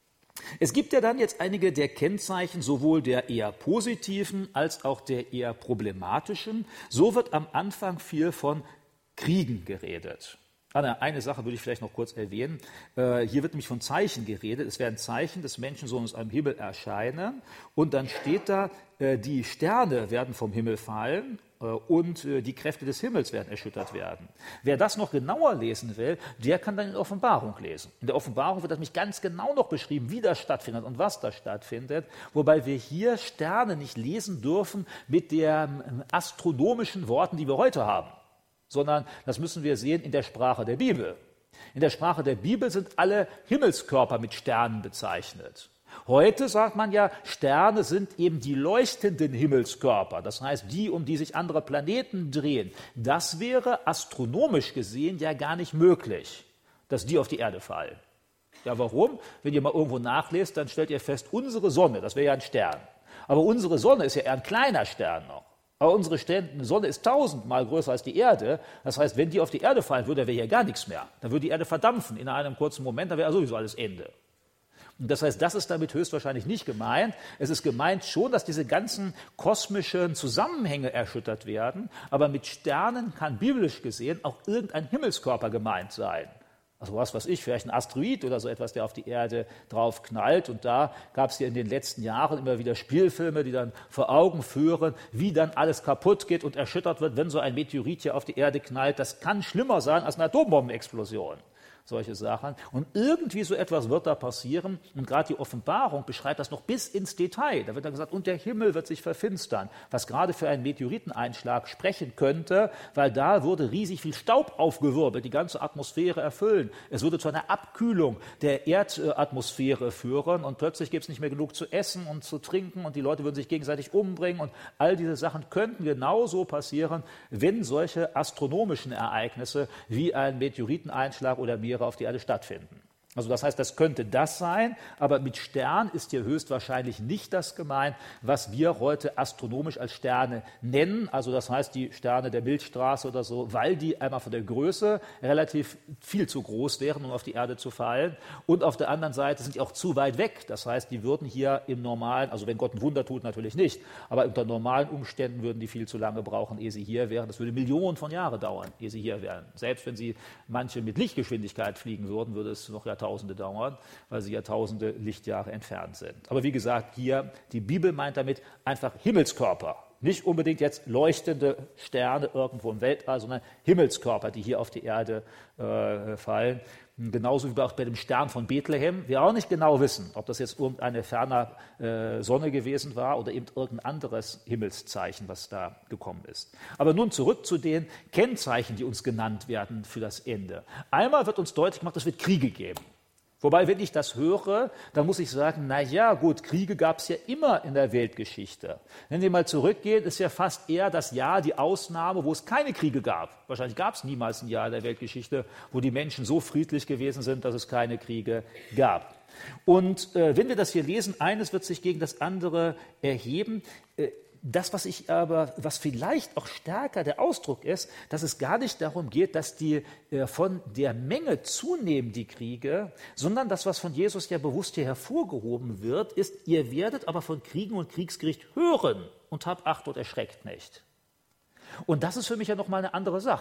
[SPEAKER 1] Es gibt ja dann jetzt einige der Kennzeichen, sowohl der eher positiven als auch der eher problematischen. So wird am Anfang viel von Kriegen geredet. Eine Sache würde ich vielleicht noch kurz erwähnen. Hier wird nämlich von Zeichen geredet. Es werden Zeichen des Menschensohnes am Himmel erscheinen. Und dann steht da, die Sterne werden vom Himmel fallen und die Kräfte des Himmels werden erschüttert werden. Wer das noch genauer lesen will, der kann dann in der Offenbarung lesen. In der Offenbarung wird das nämlich ganz genau noch beschrieben, wie das stattfindet und was da stattfindet. Wobei wir hier Sterne nicht lesen dürfen mit den astronomischen Worten, die wir heute haben, sondern das müssen wir sehen in der Sprache der Bibel. In der Sprache der Bibel sind alle Himmelskörper mit Sternen bezeichnet. Heute sagt man ja, Sterne sind eben die leuchtenden Himmelskörper, das heißt die, um die sich andere Planeten drehen. Das wäre astronomisch gesehen ja gar nicht möglich, dass die auf die Erde fallen. Ja, warum? Wenn ihr mal irgendwo nachlest, dann stellt ihr fest, unsere Sonne, das wäre ja ein Stern. Aber unsere Sonne ist ja eher ein kleiner Stern noch. Aber unsere Sonne ist tausendmal größer als die Erde. Das heißt, wenn die auf die Erde fallen würde, dann wäre hier gar nichts mehr. Dann würde die Erde verdampfen in einem kurzen Moment, dann wäre sowieso alles Ende. Und das heißt, das ist damit höchstwahrscheinlich nicht gemeint. Es ist gemeint schon, dass diese ganzen kosmischen Zusammenhänge erschüttert werden. Aber mit Sternen kann biblisch gesehen auch irgendein Himmelskörper gemeint sein. Also was weiß ich, vielleicht ein Asteroid oder so etwas, der auf die Erde drauf knallt. Und da gab es ja in den letzten Jahren immer wieder Spielfilme, die dann vor Augen führen, wie dann alles kaputt geht und erschüttert wird, wenn so ein Meteorit hier auf die Erde knallt. Das kann schlimmer sein als eine Atombombenexplosion. Solche Sachen. Und irgendwie so etwas wird da passieren. Und gerade die Offenbarung beschreibt das noch bis ins Detail. Da wird dann gesagt, und der Himmel wird sich verfinstern, was gerade für einen Meteoriteneinschlag sprechen könnte, weil da würde riesig viel Staub aufgewirbelt, die ganze Atmosphäre erfüllen. Es würde zu einer Abkühlung der Erdatmosphäre führen und plötzlich gibt es nicht mehr genug zu essen und zu trinken und die Leute würden sich gegenseitig umbringen und all diese Sachen könnten genauso passieren, wenn solche astronomischen Ereignisse wie ein Meteoriteneinschlag oder Meere auf die Erde stattfinden. Also das heißt, das könnte das sein, aber mit Stern ist hier höchstwahrscheinlich nicht das gemeint, was wir heute astronomisch als Sterne nennen. Also das heißt, die Sterne der Milchstraße oder so, weil die einmal von der Größe relativ viel zu groß wären, um auf die Erde zu fallen. Und auf der anderen Seite sind die auch zu weit weg. Das heißt, die würden hier im normalen, also wenn Gott ein Wunder tut, natürlich nicht, aber unter normalen Umständen würden die viel zu lange brauchen, ehe sie hier wären. Das würde Millionen von Jahren dauern, ehe sie hier wären. Selbst wenn sie manche mit Lichtgeschwindigkeit fliegen würden, würde es noch Jahrtausende dauern, weil sie ja tausende Lichtjahre entfernt sind. Aber wie gesagt, hier, die Bibel meint damit einfach Himmelskörper. Nicht unbedingt jetzt leuchtende Sterne irgendwo im Weltall, sondern Himmelskörper, die hier auf die Erde äh, fallen. Genauso wie auch bei dem Stern von Bethlehem. Wir auch nicht genau wissen, ob das jetzt irgendeine ferne äh, Sonne gewesen war oder eben irgendein anderes Himmelszeichen, was da gekommen ist. Aber nun zurück zu den Kennzeichen, die uns genannt werden für das Ende. Einmal wird uns deutlich gemacht, es wird Kriege geben. Wobei, wenn ich das höre, dann muss ich sagen, na ja, gut, Kriege gab es ja immer in der Weltgeschichte. Wenn wir mal zurückgehen, ist ja fast eher das Jahr die Ausnahme, wo es keine Kriege gab. Wahrscheinlich gab es niemals ein Jahr in der Weltgeschichte, wo die Menschen so friedlich gewesen sind, dass es keine Kriege gab. Und äh, wenn wir das hier lesen, eines wird sich gegen das andere erheben. Äh, Das, was ich aber, was vielleicht auch stärker der Ausdruck ist, dass es gar nicht darum geht, dass die äh, von der Menge zunehmen, die Kriege, sondern das, was von Jesus ja bewusst hier hervorgehoben wird, ist, ihr werdet aber von Kriegen und Kriegsgericht hören und habt Acht und erschreckt nicht. Und das ist für mich ja nochmal eine andere Sache.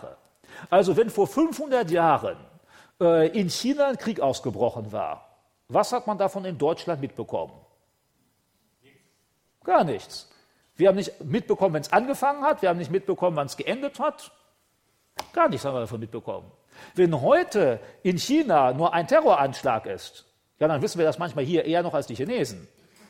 [SPEAKER 1] Also wenn vor fünfhundert Jahren äh, in China ein Krieg ausgebrochen war, was hat man davon in Deutschland mitbekommen? Gar nichts. Wir haben nicht mitbekommen, wenn es angefangen hat, wir haben nicht mitbekommen, wann es geendet hat. Gar nichts haben wir davon mitbekommen. Wenn heute in China nur ein Terroranschlag ist, ja, dann wissen wir das manchmal hier eher noch als die Chinesen.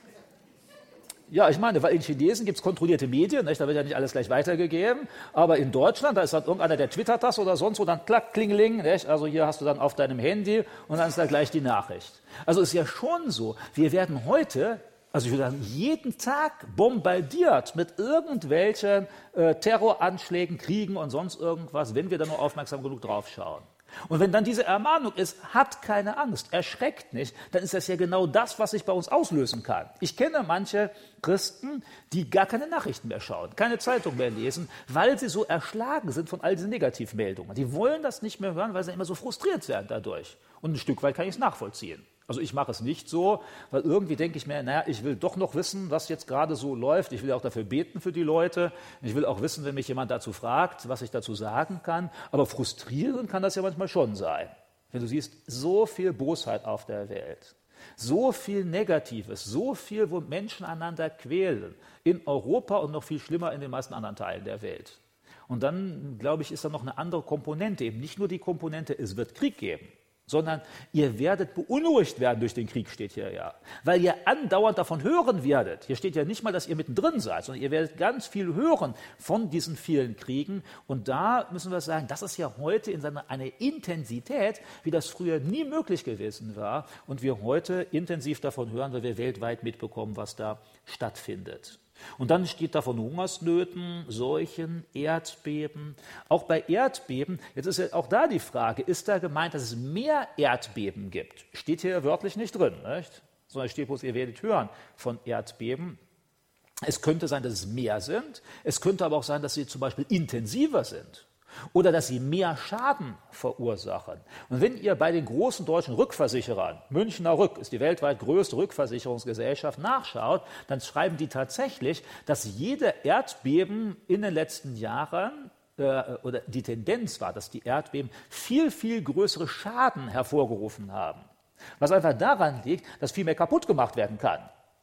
[SPEAKER 1] Ja, ich meine, weil in Chinesen gibt es kontrollierte Medien, nicht? Da wird ja nicht alles gleich weitergegeben, aber in Deutschland, da ist dann irgendeiner, der twittert das oder sonst wo, dann klack, klingeling, nicht? Also hier hast du dann auf deinem Handy und dann ist da gleich die Nachricht. Also ist ja schon so, wir werden heute, also ich würde sagen, jeden Tag bombardiert mit irgendwelchen äh, Terroranschlägen, Kriegen und sonst irgendwas, wenn wir da nur aufmerksam genug drauf schauen. Und wenn dann diese Ermahnung ist, habt keine Angst, erschreckt nicht, dann ist das ja genau das, was sich bei uns auslösen kann. Ich kenne manche Christen, die gar keine Nachrichten mehr schauen, keine Zeitung mehr lesen, weil sie so erschlagen sind von all diesen Negativmeldungen. Die wollen das nicht mehr hören, weil sie immer so frustriert werden dadurch. Und ein Stück weit kann ich es nachvollziehen. Also ich mache es nicht so, weil irgendwie denke ich mir, naja, ich will doch noch wissen, was jetzt gerade so läuft. Ich will auch dafür beten für die Leute. Ich will auch wissen, wenn mich jemand dazu fragt, was ich dazu sagen kann. Aber frustrierend kann das ja manchmal schon sein. Wenn du siehst, so viel Bosheit auf der Welt, so viel Negatives, so viel, wo Menschen einander quälen, in Europa und noch viel schlimmer in den meisten anderen Teilen der Welt. Und dann, glaube ich, ist da noch eine andere Komponente, eben nicht nur die Komponente, es wird Krieg geben, sondern ihr werdet beunruhigt werden durch den Krieg, steht hier ja. Weil ihr andauernd davon hören werdet. Hier steht ja nicht mal, dass ihr mittendrin seid, sondern ihr werdet ganz viel hören von diesen vielen Kriegen. Und da müssen wir sagen, das ist ja heute in seiner eine Intensität, wie das früher nie möglich gewesen war. Und wir heute intensiv davon hören, weil wir weltweit mitbekommen, was da stattfindet. Und dann steht da von Hungersnöten, Seuchen, Erdbeben. Auch bei Erdbeben, jetzt ist ja auch da die Frage, ist da gemeint, dass es mehr Erdbeben gibt? Steht hier wörtlich nicht drin, nicht? Sondern steht bloß, ihr werdet hören von Erdbeben. Es könnte sein, dass es mehr sind. Es könnte aber auch sein, dass sie zum Beispiel intensiver sind. Oder dass sie mehr Schaden verursachen. Und wenn ihr bei den großen deutschen Rückversicherern, Münchner Rück ist die weltweit größte Rückversicherungsgesellschaft, nachschaut, dann schreiben die tatsächlich, dass jede Erdbeben in den letzten Jahren, äh, oder die Tendenz war, dass die Erdbeben viel, viel größere Schaden hervorgerufen haben. Was einfach daran liegt, dass viel mehr kaputt gemacht werden kann.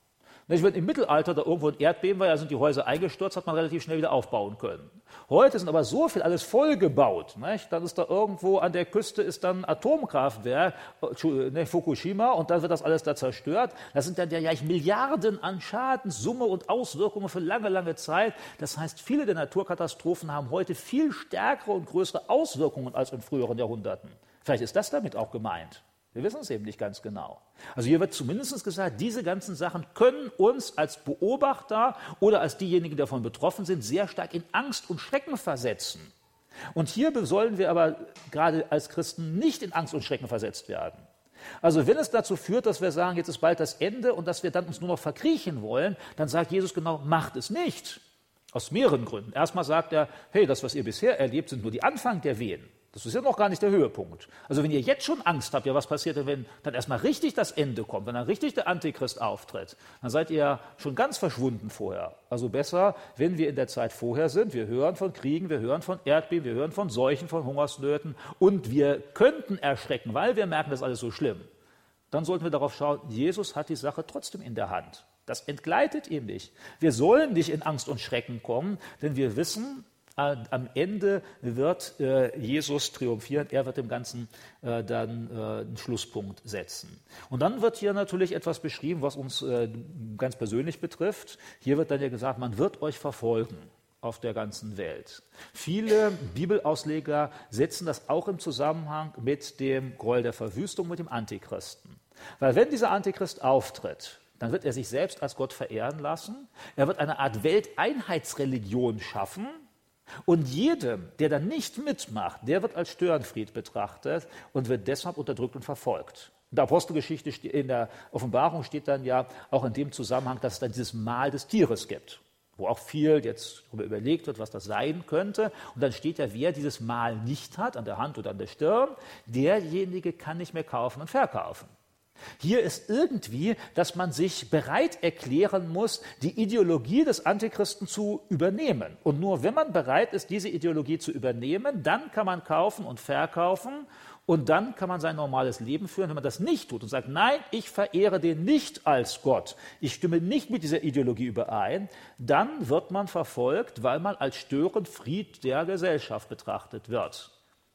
[SPEAKER 1] Wenn im Mittelalter da irgendwo ein Erdbeben war, da sind die Häuser eingestürzt, hat man relativ schnell wieder aufbauen können. Heute sind aber so viel alles vollgebaut. Nicht? Dann ist da irgendwo an der Küste ist dann Atomkraftwerk, ne, Fukushima, und dann wird das alles da zerstört. Das sind dann ja gleich Milliarden an Schadenssumme und Auswirkungen für lange, lange Zeit. Das heißt, viele der Naturkatastrophen haben heute viel stärkere und größere Auswirkungen als in früheren Jahrhunderten. Vielleicht ist das damit auch gemeint. Wir wissen es eben nicht ganz genau. Also hier wird zumindest gesagt, diese ganzen Sachen können uns als Beobachter oder als diejenigen, die davon betroffen sind, sehr stark in Angst und Schrecken versetzen. Und hier sollen wir aber gerade als Christen nicht in Angst und Schrecken versetzt werden. Also wenn es dazu führt, dass wir sagen, jetzt ist bald das Ende und dass wir dann uns nur noch verkriechen wollen, dann sagt Jesus genau, macht es nicht. Aus mehreren Gründen. Erstmal sagt er, hey, das, was ihr bisher erlebt, sind nur die Anfang der Wehen. Das ist ja noch gar nicht der Höhepunkt. Also wenn ihr jetzt schon Angst habt, ja, was passiert denn, wenn dann erstmal richtig das Ende kommt, wenn dann richtig der Antichrist auftritt, dann seid ihr schon ganz verschwunden vorher. Also besser, wenn wir in der Zeit vorher sind, wir hören von Kriegen, wir hören von Erdbeben, wir hören von Seuchen, von Hungersnöten und wir könnten erschrecken, weil wir merken, das ist alles so schlimm. Dann sollten wir darauf schauen, Jesus hat die Sache trotzdem in der Hand. Das entgleitet ihm nicht. Wir sollen nicht in Angst und Schrecken kommen, denn wir wissen, am Ende wird äh, Jesus triumphieren, er wird dem Ganzen äh, dann äh, einen Schlusspunkt setzen. Und dann wird hier natürlich etwas beschrieben, was uns äh, ganz persönlich betrifft. Hier wird dann ja gesagt, man wird euch verfolgen auf der ganzen Welt. Viele Bibelausleger setzen das auch im Zusammenhang mit dem Gräuel der Verwüstung, mit dem Antichristen. Weil wenn dieser Antichrist auftritt, dann wird er sich selbst als Gott verehren lassen, er wird eine Art Welteinheitsreligion schaffen, und jedem, der dann nicht mitmacht, der wird als Störenfried betrachtet und wird deshalb unterdrückt und verfolgt. In der Apostelgeschichte, in der Offenbarung steht dann ja auch in dem Zusammenhang, dass es dann dieses Mahl des Tieres gibt, wo auch viel jetzt darüber überlegt wird, was das sein könnte. Und dann steht ja, wer dieses Mahl nicht hat, an der Hand oder an der Stirn, derjenige kann nicht mehr kaufen und verkaufen. Hier ist irgendwie, dass man sich bereit erklären muss, die Ideologie des Antichristen zu übernehmen. Und nur wenn man bereit ist, diese Ideologie zu übernehmen, dann kann man kaufen und verkaufen und dann kann man sein normales Leben führen. Wenn man das nicht tut und sagt, nein, ich verehre den nicht als Gott, ich stimme nicht mit dieser Ideologie überein, dann wird man verfolgt, weil man als Störenfried der Gesellschaft betrachtet wird.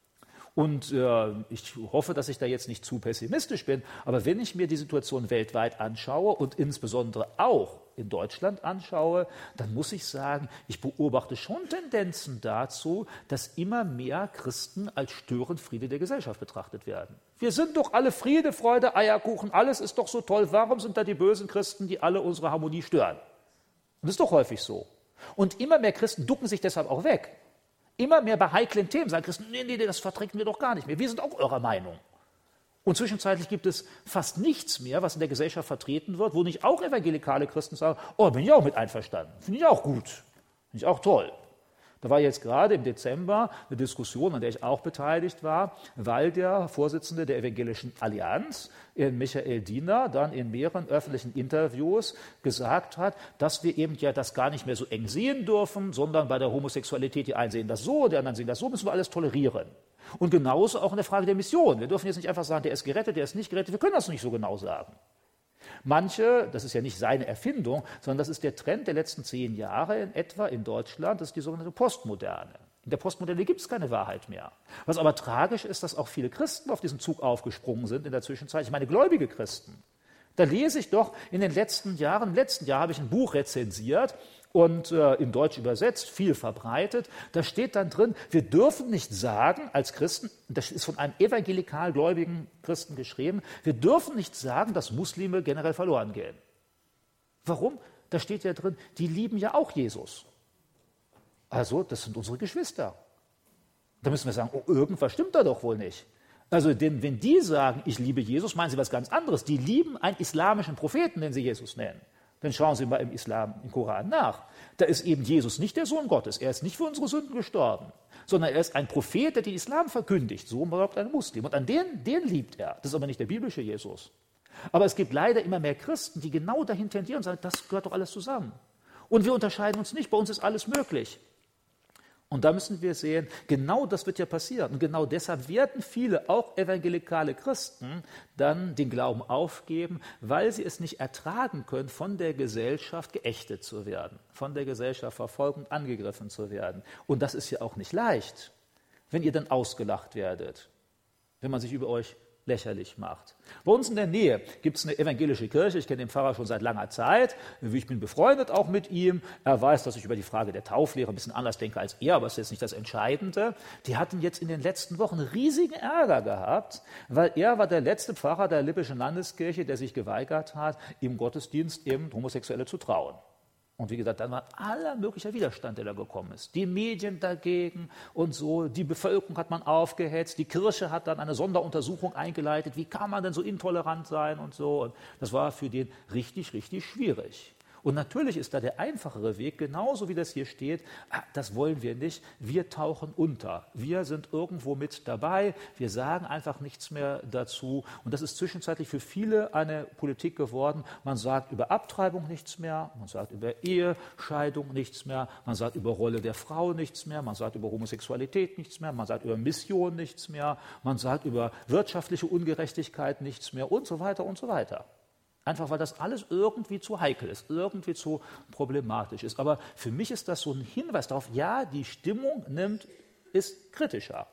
[SPEAKER 1] Und äh, ich hoffe, dass ich da jetzt nicht zu pessimistisch bin, aber wenn ich mir die Situation weltweit anschaue und insbesondere auch in Deutschland anschaue, dann muss ich sagen, ich beobachte schon Tendenzen dazu, dass immer mehr Christen als Störenfriede der Gesellschaft betrachtet werden. Wir sind doch alle Friede, Freude, Eierkuchen, alles ist doch so toll. Warum sind da die bösen Christen, die alle unsere Harmonie stören? Und das ist doch häufig so. Und immer mehr Christen ducken sich deshalb auch weg. Immer mehr bei heiklen Themen sagen Christen, nee, nee, das verträgt wir doch gar nicht mehr. Wir sind auch eurer Meinung. Und zwischenzeitlich gibt es fast nichts mehr, was in der Gesellschaft vertreten wird, wo nicht auch evangelikale Christen sagen, oh, bin ich auch mit einverstanden, finde ich auch gut, finde ich auch toll. Da war jetzt gerade im Dezember eine Diskussion, an der ich auch beteiligt war, weil der Vorsitzende der Evangelischen Allianz, Michael Diener, dann in mehreren öffentlichen Interviews gesagt hat, dass wir eben ja das gar nicht mehr so eng sehen dürfen, sondern bei der Homosexualität, die einen sehen das so, die anderen sehen das so, müssen wir alles tolerieren. Und genauso auch in der Frage der Mission. Wir dürfen jetzt nicht einfach sagen, der ist gerettet, der ist nicht gerettet, wir können das nicht so genau sagen. Manche, das ist ja nicht seine Erfindung, sondern das ist der Trend der letzten zehn Jahre in etwa in Deutschland, das ist die sogenannte Postmoderne. In der Postmoderne gibt es keine Wahrheit mehr. Was aber tragisch ist, dass auch viele Christen auf diesen Zug aufgesprungen sind in der Zwischenzeit. Ich meine, gläubige Christen. Da lese ich doch in den letzten Jahren, im letzten Jahr habe ich ein Buch rezensiert und äh, in Deutsch übersetzt, viel verbreitet. Da steht dann drin, wir dürfen nicht sagen als Christen, das ist von einem evangelikal gläubigen Christen geschrieben, wir dürfen nicht sagen, dass Muslime generell verloren gehen. Warum? Da steht ja drin, die lieben ja auch Jesus. Also, das sind unsere Geschwister. Da müssen wir sagen, oh, irgendwas stimmt da doch wohl nicht. Also, denn wenn die sagen, ich liebe Jesus, meinen sie was ganz anderes. Die lieben einen islamischen Propheten, den sie Jesus nennen. Dann schauen Sie mal im Islam, im Koran nach. Da ist eben Jesus nicht der Sohn Gottes. Er ist nicht für unsere Sünden gestorben, sondern er ist ein Prophet, der den Islam verkündigt. So glaubt ein Muslim. Und an den, den liebt er. Das ist aber nicht der biblische Jesus. Aber es gibt leider immer mehr Christen, die genau dahin tendieren und sagen, das gehört doch alles zusammen. Und wir unterscheiden uns nicht. Bei uns ist alles möglich. Und da müssen wir sehen, genau das wird ja passieren. Und genau deshalb werden viele, auch evangelikale Christen, dann den Glauben aufgeben, weil sie es nicht ertragen können, von der Gesellschaft geächtet zu werden, von der Gesellschaft verfolgt und angegriffen zu werden. Und das ist ja auch nicht leicht, wenn ihr dann ausgelacht werdet, wenn man sich über euch lächerlich macht. Bei uns in der Nähe gibt es eine evangelische Kirche, ich kenne den Pfarrer schon seit langer Zeit, ich bin befreundet auch mit ihm, er weiß, dass ich über die Frage der Tauflehre ein bisschen anders denke als er, aber das ist jetzt nicht das Entscheidende. Die hatten jetzt in den letzten Wochen riesigen Ärger gehabt, weil er war der letzte Pfarrer der Lippischen Landeskirche, der sich geweigert hat, im Gottesdienst eben Homosexuelle zu trauen. Und wie gesagt, dann war aller möglicher Widerstand, der da gekommen ist. Die Medien dagegen und so, die Bevölkerung hat man aufgehetzt, die Kirche hat dann eine Sonderuntersuchung eingeleitet, wie kann man denn so intolerant sein und so. Und das war für den richtig, richtig schwierig. Und natürlich ist da der einfachere Weg, genauso wie das hier steht, das wollen wir nicht, wir tauchen unter. Wir sind irgendwo mit dabei, wir sagen einfach nichts mehr dazu. Und das ist zwischenzeitlich für viele eine Politik geworden. Man sagt über Abtreibung nichts mehr, man sagt über Ehescheidung nichts mehr, man sagt über Rolle der Frau nichts mehr, man sagt über Homosexualität nichts mehr, man sagt über Mission nichts mehr, man sagt über wirtschaftliche Ungerechtigkeit nichts mehr und so weiter und so weiter. Einfach weil das alles irgendwie zu heikel ist, irgendwie zu problematisch ist. Aber für mich ist das so ein Hinweis darauf, ja, die Stimmung nimmt, ist kritischer.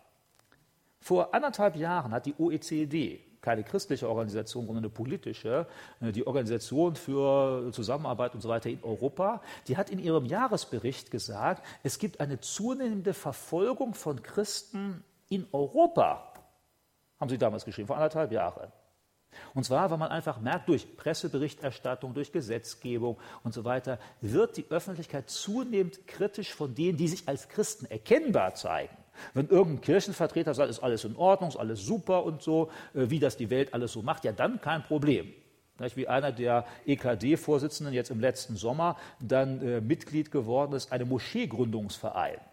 [SPEAKER 1] Vor anderthalb Jahren hat die O E C D, keine christliche Organisation, sondern eine politische, die Organisation für Zusammenarbeit und so weiter in Europa, die hat in ihrem Jahresbericht gesagt, es gibt eine zunehmende Verfolgung von Christen in Europa. Haben sie damals geschrieben, vor anderthalb Jahren. Und zwar, weil man einfach merkt, durch Presseberichterstattung, durch Gesetzgebung und so weiter, wird die Öffentlichkeit zunehmend kritisch von denen, die sich als Christen erkennbar zeigen. Wenn irgendein Kirchenvertreter sagt, ist alles in Ordnung, ist alles super und so, wie das die Welt alles so macht, ja dann kein Problem. Wie einer der E K D-Vorsitzenden jetzt im letzten Sommer dann äh, Mitglied geworden ist, einem Moscheegründungsverein.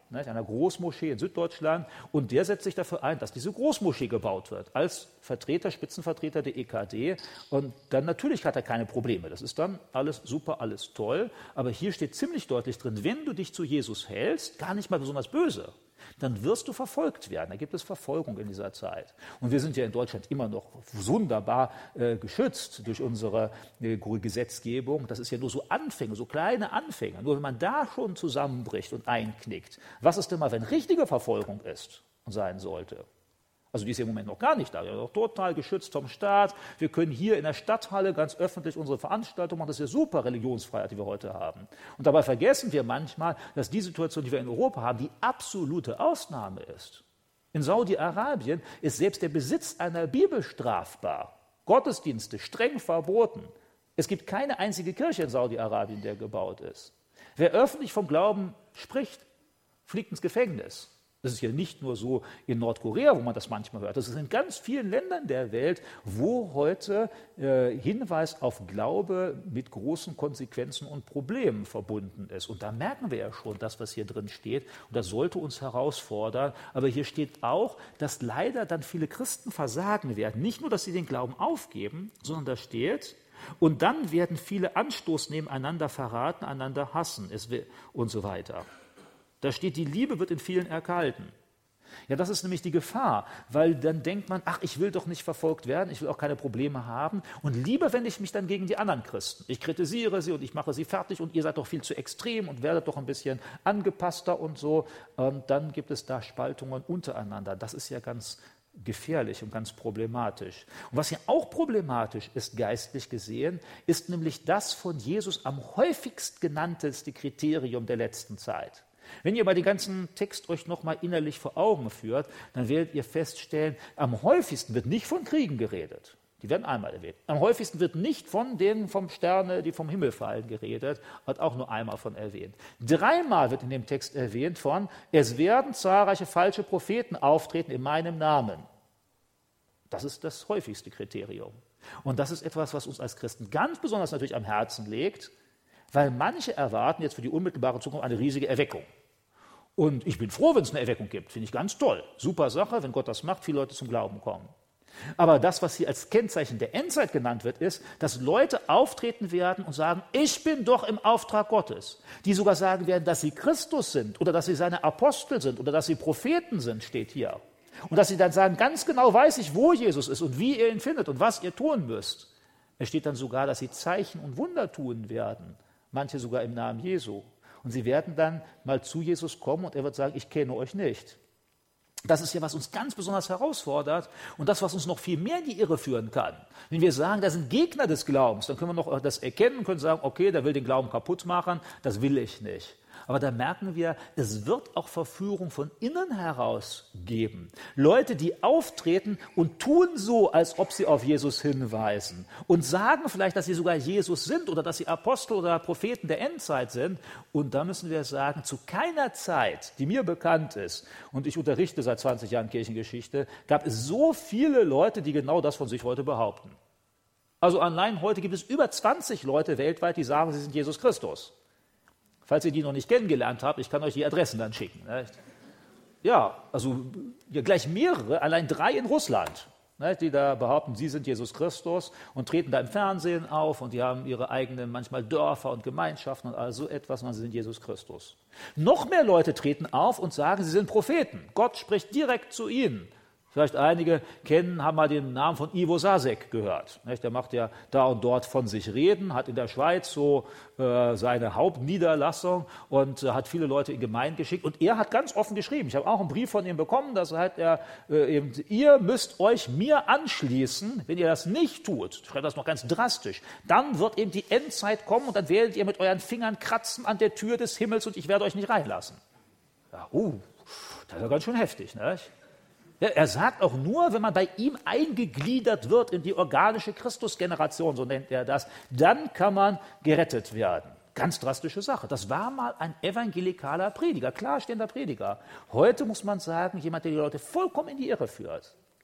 [SPEAKER 1] ne, einer Großmoschee in Süddeutschland, und der setzt sich dafür ein, dass diese Großmoschee gebaut wird, als Vertreter, Spitzenvertreter der E K D. Und dann natürlich hat er keine Probleme. Das ist dann alles super, alles toll. Aber hier steht ziemlich deutlich drin, wenn du dich zu Jesus hältst, gar nicht mal besonders böse, dann wirst du verfolgt werden. Da gibt es Verfolgung in dieser Zeit. Und wir sind ja in Deutschland immer noch wunderbar äh, geschützt durch unsere äh, Gesetzgebung. Das ist ja nur so Anfänge, so kleine Anfänge. Nur wenn man da schon zusammenbricht und einknickt, was ist denn mal, wenn richtige Verfolgung ist und sein sollte? Also die ist ja im Moment noch gar nicht da. Wir sind noch total geschützt vom Staat. Wir können hier in der Stadthalle ganz öffentlich unsere Veranstaltungen machen. Das ist ja super Religionsfreiheit, die wir heute haben. Und dabei vergessen wir manchmal, dass die Situation, die wir in Europa haben, die absolute Ausnahme ist. In Saudi-Arabien ist selbst der Besitz einer Bibel strafbar. Gottesdienste streng verboten. Es gibt keine einzige Kirche in Saudi-Arabien, die gebaut ist. Wer öffentlich vom Glauben spricht, fliegt ins Gefängnis. Das ist ja nicht nur so in Nordkorea, wo man das manchmal hört. Das ist in ganz vielen Ländern der Welt, wo heute äh, Hinweis auf Glaube mit großen Konsequenzen und Problemen verbunden ist. Und da merken wir ja schon das, was hier drin steht. Und das sollte uns herausfordern. Aber hier steht auch, dass leider dann viele Christen versagen werden. Nicht nur, dass sie den Glauben aufgeben, sondern da steht, und dann werden viele Anstoß nehmen, einander verraten, einander hassen und so weiter. Da steht, die Liebe wird in vielen erkalten. Ja, das ist nämlich die Gefahr, weil dann denkt man, ach, ich will doch nicht verfolgt werden, ich will auch keine Probleme haben, und lieber wende ich mich dann gegen die anderen Christen. Ich kritisiere sie und ich mache sie fertig und ihr seid doch viel zu extrem und werdet doch ein bisschen angepasster und so. Und dann gibt es da Spaltungen untereinander. Das ist ja ganz gefährlich und ganz problematisch. Und was ja auch problematisch ist, geistlich gesehen, ist nämlich das von Jesus am häufigst genannteste Kriterium der letzten Zeit. Wenn ihr mal den ganzen Text euch nochmal innerlich vor Augen führt, dann werdet ihr feststellen, am häufigsten wird nicht von Kriegen geredet. Die werden einmal erwähnt. Am häufigsten wird nicht von denen vom Sterne, die vom Himmel fallen, geredet, wird auch nur einmal von erwähnt. Dreimal wird in dem Text erwähnt von, es werden zahlreiche falsche Propheten auftreten in meinem Namen. Das ist das häufigste Kriterium. Und das ist etwas, was uns als Christen ganz besonders natürlich am Herzen liegt, weil manche erwarten jetzt für die unmittelbare Zukunft eine riesige Erweckung. Und ich bin froh, wenn es eine Erweckung gibt. Finde ich ganz toll. Super Sache, wenn Gott das macht, viele Leute zum Glauben kommen. Aber das, was hier als Kennzeichen der Endzeit genannt wird, ist, dass Leute auftreten werden und sagen, ich bin doch im Auftrag Gottes. Die sogar sagen werden, dass sie Christus sind oder dass sie seine Apostel sind oder dass sie Propheten sind, steht hier. Und dass sie dann sagen, ganz genau weiß ich, wo Jesus ist und wie ihr ihn findet und was ihr tun müsst. Es steht dann sogar, dass sie Zeichen und Wunder tun werden. Manche sogar im Namen Jesu. Und sie werden dann mal zu Jesus kommen und er wird sagen, ich kenne euch nicht. Das ist ja, was uns ganz besonders herausfordert und das, was uns noch viel mehr in die Irre führen kann. Wenn wir sagen, das sind Gegner des Glaubens, dann können wir noch das erkennen und können sagen, okay, der will den Glauben kaputt machen, das will ich nicht. Aber da merken wir, es wird auch Verführung von innen heraus geben. Leute, die auftreten und tun so, als ob sie auf Jesus hinweisen und sagen vielleicht, dass sie sogar Jesus sind oder dass sie Apostel oder Propheten der Endzeit sind. Und da müssen wir sagen, zu keiner Zeit, die mir bekannt ist, und ich unterrichte seit zwanzig Jahren Kirchengeschichte, gab es so viele Leute, die genau das von sich heute behaupten. Also allein heute gibt es über zwanzig Leute weltweit, die sagen, sie sind Jesus Christus. Falls ihr die noch nicht kennengelernt habt, ich kann euch die Adressen dann schicken. Nicht? Ja, also ja, gleich mehrere, allein drei in Russland, nicht, die da behaupten, sie sind Jesus Christus und treten da im Fernsehen auf und die haben ihre eigenen manchmal Dörfer und Gemeinschaften und all so etwas und sie sind Jesus Christus. Noch mehr Leute treten auf und sagen, sie sind Propheten. Gott spricht direkt zu ihnen. Vielleicht einige kennen, haben mal den Namen von Ivo Sasek gehört. Der macht ja da und dort von sich reden, hat in der Schweiz so äh, seine Hauptniederlassung und äh, hat viele Leute in Gemeinden geschickt. Und er hat ganz offen geschrieben, ich habe auch einen Brief von ihm bekommen, da sagt er, äh, eben, ihr müsst euch mir anschließen, wenn ihr das nicht tut, schreibt das noch ganz drastisch, dann wird eben die Endzeit kommen und dann werdet ihr mit euren Fingern kratzen an der Tür des Himmels und ich werde euch nicht reinlassen. Ja, uh, das ist ja ganz schön heftig, ne? Ja, er sagt auch nur, wenn man bei ihm eingegliedert wird in die organische Christusgeneration, so nennt er das, dann kann man gerettet werden. Ganz drastische Sache. Das war mal ein evangelikaler Prediger, klarstehender Prediger. Heute muss man sagen, jemand, der die Leute vollkommen in die Irre führt.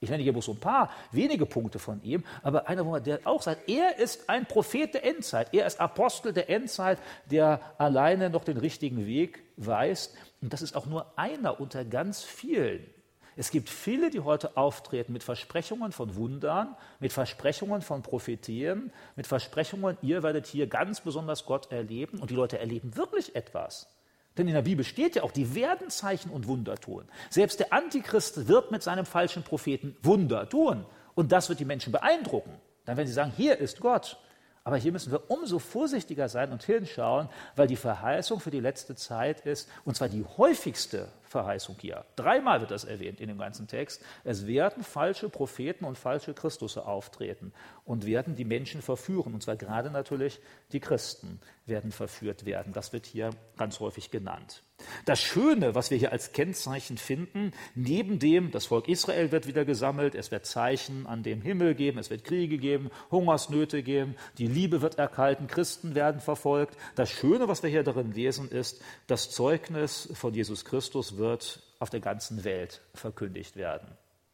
[SPEAKER 1] Ich nenne hier bloß so ein paar wenige Punkte von ihm, aber einer, wo man der auch sagt, er ist ein Prophet der Endzeit, er ist Apostel der Endzeit, der alleine noch den richtigen Weg weist. Und das ist auch nur einer unter ganz vielen. Es gibt viele, die heute auftreten mit Versprechungen von Wundern, mit Versprechungen von Prophetien, mit Versprechungen, ihr werdet hier ganz besonders Gott erleben. Und die Leute erleben wirklich etwas. Denn in der Bibel steht ja auch, die werden Zeichen und Wunder tun. Selbst der Antichrist wird mit seinem falschen Propheten Wunder tun. Und das wird die Menschen beeindrucken. Dann werden sie sagen, hier ist Gott. Aber hier müssen wir umso vorsichtiger sein und hinschauen, weil die Verheißung für die letzte Zeit ist, und zwar die häufigste Verheißung hier. Dreimal wird das erwähnt in dem ganzen Text. Es werden falsche Propheten und falsche Christusse auftreten und werden die Menschen verführen. Und zwar gerade natürlich die Christen werden verführt werden. Das wird hier ganz häufig genannt. Das Schöne, was wir hier als Kennzeichen finden, neben dem, das Volk Israel wird wieder gesammelt, es wird Zeichen an dem Himmel geben, es wird Kriege geben, Hungersnöte geben, die Liebe wird erkalten, Christen werden verfolgt. Das Schöne, was wir hier darin lesen, ist, das Zeugnis von Jesus Christus wird auf der ganzen Welt verkündigt werden.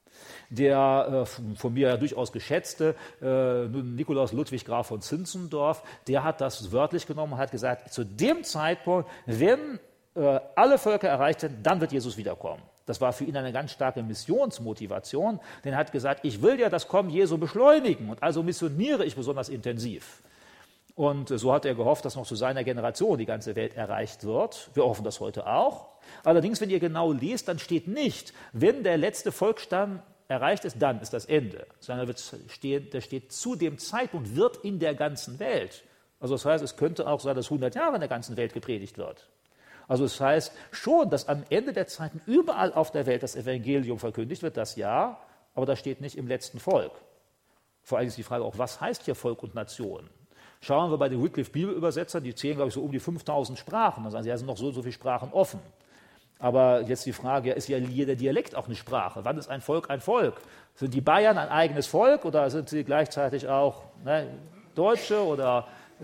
[SPEAKER 1] Der äh, von mir ja durchaus geschätzte äh, Nikolaus Ludwig Graf von Zinzendorf, der hat das wörtlich genommen und hat gesagt, zu dem Zeitpunkt, wenn äh, alle Völker erreicht sind, dann wird Jesus wiederkommen. Das war für ihn eine ganz starke Missionsmotivation, denn er hat gesagt, ich will ja das Kommen Jesu beschleunigen und also missioniere ich besonders intensiv. Und so hat er gehofft, dass noch zu seiner Generation die ganze Welt erreicht wird. Wir hoffen das heute auch. Allerdings, wenn ihr genau liest, dann steht nicht, wenn der letzte Volksstamm erreicht ist, dann ist das Ende. Sondern da wird stehen, da steht, zu dem Zeitpunkt wird in der ganzen Welt. Also das heißt, es könnte auch sein, dass hundert Jahre in der ganzen Welt gepredigt wird. Also das heißt schon, dass am Ende der Zeiten überall auf der Welt das Evangelium verkündigt wird, das ja, aber das steht nicht im letzten Volk. Vor allem ist die Frage auch, was heißt hier Volk und Nation? Schauen wir bei den Wycliffe-Bibelübersetzern, die zählen, glaube ich, so um die fünftausend Sprachen. Dann sagen sie, ja, sind noch so und so viele Sprachen offen. Aber jetzt die Frage, ja, ist ja jeder Dialekt auch eine Sprache? Wann ist ein Volk ein Volk? Sind die Bayern ein eigenes Volk oder sind sie gleichzeitig auch ne, Deutsche? Oder äh,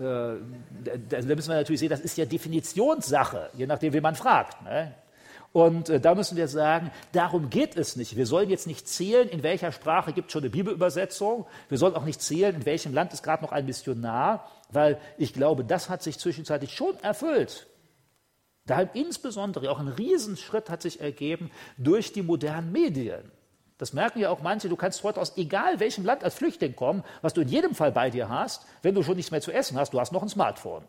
[SPEAKER 1] da müssen wir natürlich sehen, das ist ja Definitionssache, je nachdem, wen man fragt. Ne? Und äh, da müssen wir sagen, darum geht es nicht. Wir sollen jetzt nicht zählen, in welcher Sprache gibt es schon eine Bibelübersetzung. Wir sollen auch nicht zählen, in welchem Land ist gerade noch ein Missionar, weil ich glaube, das hat sich zwischenzeitlich schon erfüllt. Daher insbesondere auch ein Riesenschritt hat sich ergeben durch die modernen Medien. Das merken ja auch manche, du kannst heute aus egal welchem Land als Flüchtling kommen, was du in jedem Fall bei dir hast, wenn du schon nichts mehr zu essen hast, du hast noch ein Smartphone.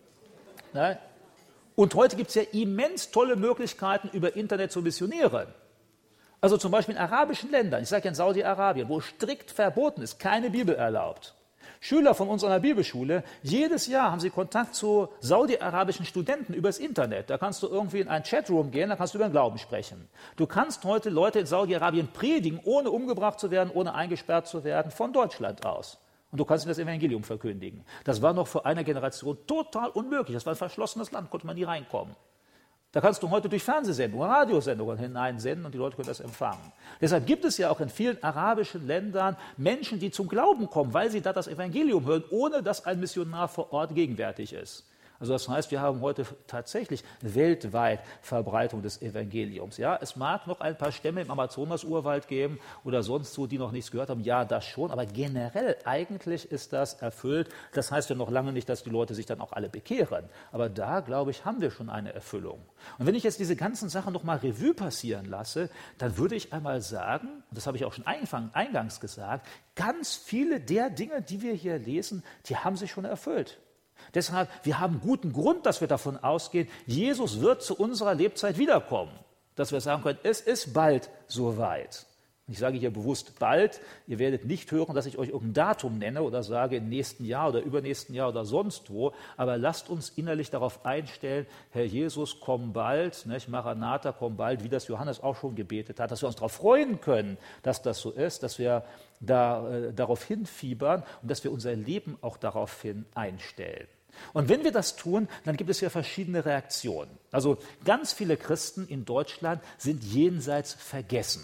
[SPEAKER 1] Ne? Und heute gibt es ja immens tolle Möglichkeiten, über Internet zu missionieren. Also zum Beispiel in arabischen Ländern, ich sage ja in Saudi-Arabien, wo strikt verboten ist, keine Bibel erlaubt. Schüler von unserer Bibelschule, jedes Jahr haben sie Kontakt zu saudi-arabischen Studenten übers Internet. Da kannst du irgendwie in ein Chatroom gehen, da kannst du über den Glauben sprechen. Du kannst heute Leute in Saudi-Arabien predigen, ohne umgebracht zu werden, ohne eingesperrt zu werden, von Deutschland aus. Und du kannst ihnen das Evangelium verkündigen. Das war noch vor einer Generation total unmöglich. Das war ein verschlossenes Land, konnte man nie reinkommen. Da kannst du heute durch Fernsehsendungen, Radiosendungen hineinsenden und die Leute können das empfangen. Deshalb gibt es ja auch in vielen arabischen Ländern Menschen, die zum Glauben kommen, weil sie da das Evangelium hören, ohne dass ein Missionar vor Ort gegenwärtig ist. Also das heißt, wir haben heute tatsächlich weltweit Verbreitung des Evangeliums. Ja, es mag noch ein paar Stämme im Amazonas-Urwald geben oder sonst wo, die noch nichts gehört haben. Ja, das schon, aber generell eigentlich ist das erfüllt. Das heißt ja noch lange nicht, dass die Leute sich dann auch alle bekehren. Aber da, glaube ich, haben wir schon eine Erfüllung. Und wenn ich jetzt diese ganzen Sachen noch mal Revue passieren lasse, dann würde ich einmal sagen, und das habe ich auch schon eingangs gesagt, ganz viele der Dinge, die wir hier lesen, die haben sich schon erfüllt. Deshalb, wir haben guten Grund, dass wir davon ausgehen, Jesus wird zu unserer Lebzeit wiederkommen. Dass wir sagen können, es ist bald soweit. Ich sage hier bewusst bald. Ihr werdet nicht hören, dass ich euch irgendein Datum nenne oder sage im nächsten Jahr oder übernächsten Jahr oder sonst wo. Aber lasst uns innerlich darauf einstellen, Herr Jesus, komm bald, nicht? Maranatha, komm bald, wie das Johannes auch schon gebetet hat, dass wir uns darauf freuen können, dass das so ist, dass wir da, äh, darauf hinfiebern und dass wir unser Leben auch daraufhin einstellen. Und wenn wir das tun, dann gibt es ja verschiedene Reaktionen. Also ganz viele Christen in Deutschland sind jenseits vergessen.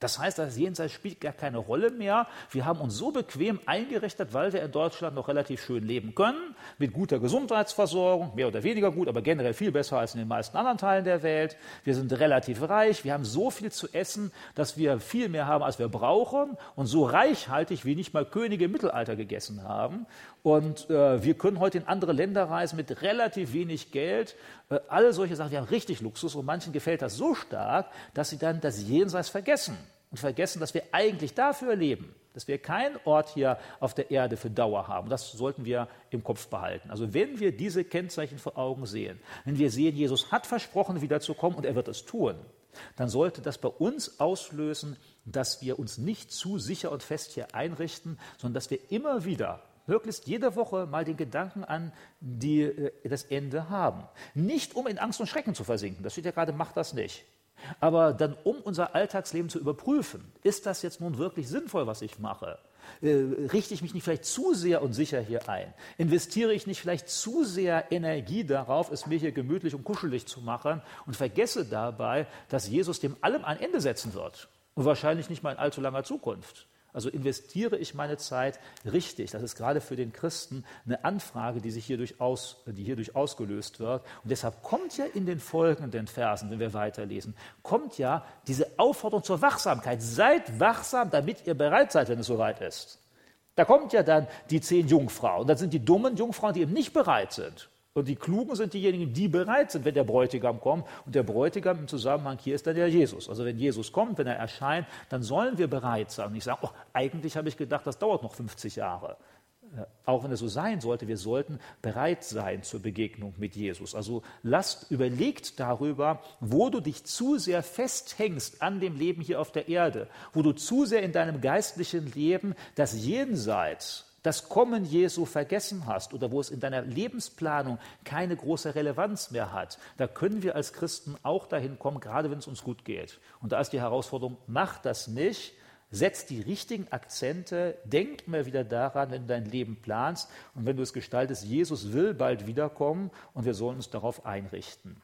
[SPEAKER 1] Das heißt, das Jenseits spielt gar keine Rolle mehr. Wir haben uns so bequem eingerichtet, weil wir in Deutschland noch relativ schön leben können, mit guter Gesundheitsversorgung, mehr oder weniger gut, aber generell viel besser als in den meisten anderen Teilen der Welt. Wir sind relativ reich, wir haben so viel zu essen, dass wir viel mehr haben, als wir brauchen und so reichhaltig, wie nicht mal Könige im Mittelalter gegessen haben. Und äh, wir können heute in andere Länder reisen mit relativ wenig Geld. Äh, alle solche Sachen, wir haben richtig Luxus und manchen gefällt das so stark, dass sie dann das Jenseits vergessen. Und vergessen, dass wir eigentlich dafür leben, dass wir keinen Ort hier auf der Erde für Dauer haben. Das sollten wir im Kopf behalten. Also wenn wir diese Kennzeichen vor Augen sehen, wenn wir sehen, Jesus hat versprochen, wiederzukommen und er wird es tun, dann sollte das bei uns auslösen, dass wir uns nicht zu sicher und fest hier einrichten, sondern dass wir immer wieder, möglichst jede Woche mal den Gedanken an die, das Ende haben. Nicht um in Angst und Schrecken zu versinken, das steht ja gerade, macht das nicht. Aber dann, um unser Alltagsleben zu überprüfen, ist das jetzt nun wirklich sinnvoll, was ich mache? Äh, richte ich mich nicht vielleicht zu sehr und sicher hier ein? Investiere ich nicht vielleicht zu sehr Energie darauf, es mir hier gemütlich und kuschelig zu machen und vergesse dabei, dass Jesus dem allem ein Ende setzen wird und wahrscheinlich nicht mal in allzu langer Zukunft? Also investiere ich meine Zeit richtig? Das ist gerade für den Christen eine Anfrage, die sich hierdurch, aus, die hierdurch ausgelöst wird. Und deshalb kommt ja in den folgenden Versen, wenn wir weiterlesen, kommt ja diese Aufforderung zur Wachsamkeit. Seid wachsam, damit ihr bereit seid, wenn es soweit ist. Da kommt ja dann die zehn Jungfrauen. Und das sind die dummen Jungfrauen, die eben nicht bereit sind. Und die Klugen sind diejenigen, die bereit sind, wenn der Bräutigam kommt. Und der Bräutigam im Zusammenhang hier ist dann der Jesus. Also wenn Jesus kommt, wenn er erscheint, dann sollen wir bereit sein. Und nicht sagen, oh, eigentlich habe ich gedacht, das dauert noch fünfzig Jahre. Auch wenn es so sein sollte, wir sollten bereit sein zur Begegnung mit Jesus. Also lasst, überlegt darüber, wo du dich zu sehr festhängst an dem Leben hier auf der Erde, wo du zu sehr in deinem geistlichen Leben das Jenseits, das Kommen Jesu vergessen hast oder wo es in deiner Lebensplanung keine große Relevanz mehr hat. Da können wir als Christen auch dahin kommen, gerade wenn es uns gut geht. Und da ist die Herausforderung, mach das nicht, setz die richtigen Akzente, denk immer wieder daran, wenn du dein Leben planst und wenn du es gestaltest, Jesus will bald wiederkommen und wir sollen uns darauf einrichten.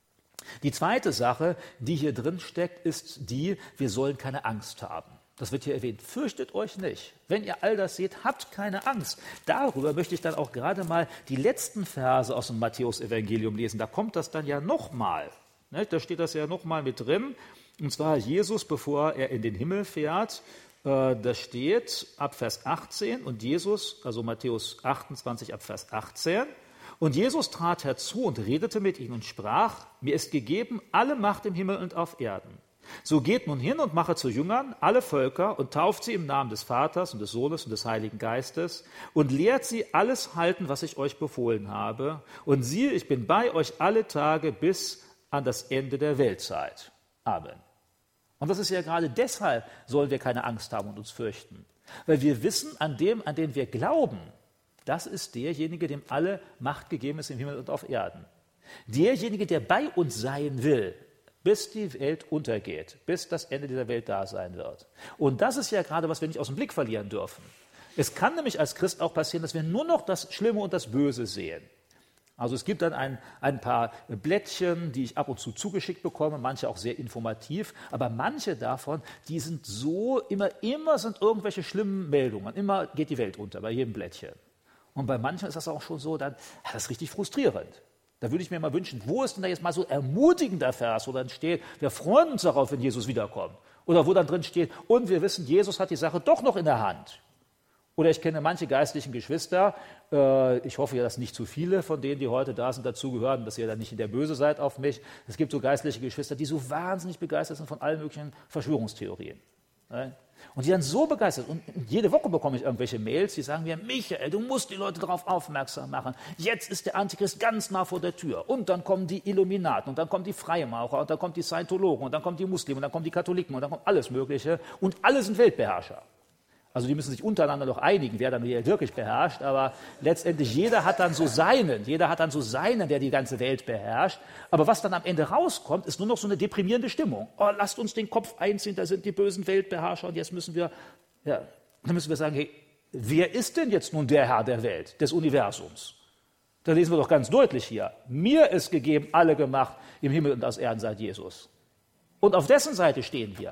[SPEAKER 1] Die zweite Sache, die hier drin steckt, ist die, wir sollen keine Angst haben. Das wird hier erwähnt. Fürchtet euch nicht. Wenn ihr all das seht, habt keine Angst. Darüber möchte ich dann auch gerade mal die letzten Verse aus dem Matthäus-Evangelium lesen. Da kommt das dann ja nochmal. Da steht das ja nochmal mit drin. Und zwar Jesus, bevor er in den Himmel fährt. Da steht ab Vers achtzehn und Jesus, also Matthäus achtundzwanzig ab Vers achtzehn. Und Jesus trat herzu und redete mit ihnen und sprach, mir ist gegeben alle Macht im Himmel und auf Erden. So geht nun hin und mache zu Jüngern alle Völker und tauft sie im Namen des Vaters und des Sohnes und des Heiligen Geistes und lehrt sie alles halten, was ich euch befohlen habe. Und siehe, ich bin bei euch alle Tage bis an das Ende der Weltzeit. Amen. Und das ist ja gerade deshalb, sollen wir keine Angst haben und uns fürchten. Weil wir wissen, an dem, an den wir glauben, das ist derjenige, dem alle Macht gegeben ist im Himmel und auf Erden. Derjenige, der bei uns sein will, bis die Welt untergeht, bis das Ende dieser Welt da sein wird. Und das ist ja gerade, was wir nicht aus dem Blick verlieren dürfen. Es kann nämlich als Christ auch passieren, dass wir nur noch das Schlimme und das Böse sehen. Also es gibt dann ein, ein paar Blättchen, die ich ab und zu zugeschickt bekomme, manche auch sehr informativ, aber manche davon, die sind so, immer, immer sind irgendwelche schlimmen Meldungen, immer geht die Welt unter, bei jedem Blättchen. Und bei manchen ist das auch schon so, dann, ja, das ist richtig frustrierend. Da würde ich mir mal wünschen, wo ist denn da jetzt mal so ermutigender Vers, wo dann steht, wir freuen uns darauf, wenn Jesus wiederkommt. Oder wo dann drin steht, und wir wissen, Jesus hat die Sache doch noch in der Hand. Oder ich kenne manche geistlichen Geschwister, äh, ich hoffe ja, dass nicht zu viele von denen, die heute da sind, dazugehören, dass ihr dann nicht in der Böse seid auf mich. Es gibt so geistliche Geschwister, die so wahnsinnig begeistert sind von allen möglichen Verschwörungstheorien. Ne? Und die dann so begeistert, und jede Woche bekomme ich irgendwelche Mails, die sagen mir, Michael, du musst die Leute darauf aufmerksam machen, jetzt ist der Antichrist ganz nah vor der Tür. Und dann kommen die Illuminaten, und dann kommen die Freimaurer, und dann kommen die Scientologen, und dann kommen die Muslime, und dann kommen die Katholiken, und dann kommt alles Mögliche, und alle sind Weltbeherrscher. Also die müssen sich untereinander noch einigen, wer dann wirklich beherrscht, aber letztendlich jeder hat dann so seinen, jeder hat dann so seinen, der die ganze Welt beherrscht. Aber was dann am Ende rauskommt, ist nur noch so eine deprimierende Stimmung. Oh, lasst uns den Kopf einziehen, da sind die bösen Weltbeherrscher und jetzt müssen wir, ja, dann müssen wir sagen, hey, wer ist denn jetzt nun der Herr der Welt, des Universums? Da lesen wir doch ganz deutlich hier, mir ist gegeben alle Gemacht im Himmel und auf Erden seit Jesus. Und auf dessen Seite stehen wir.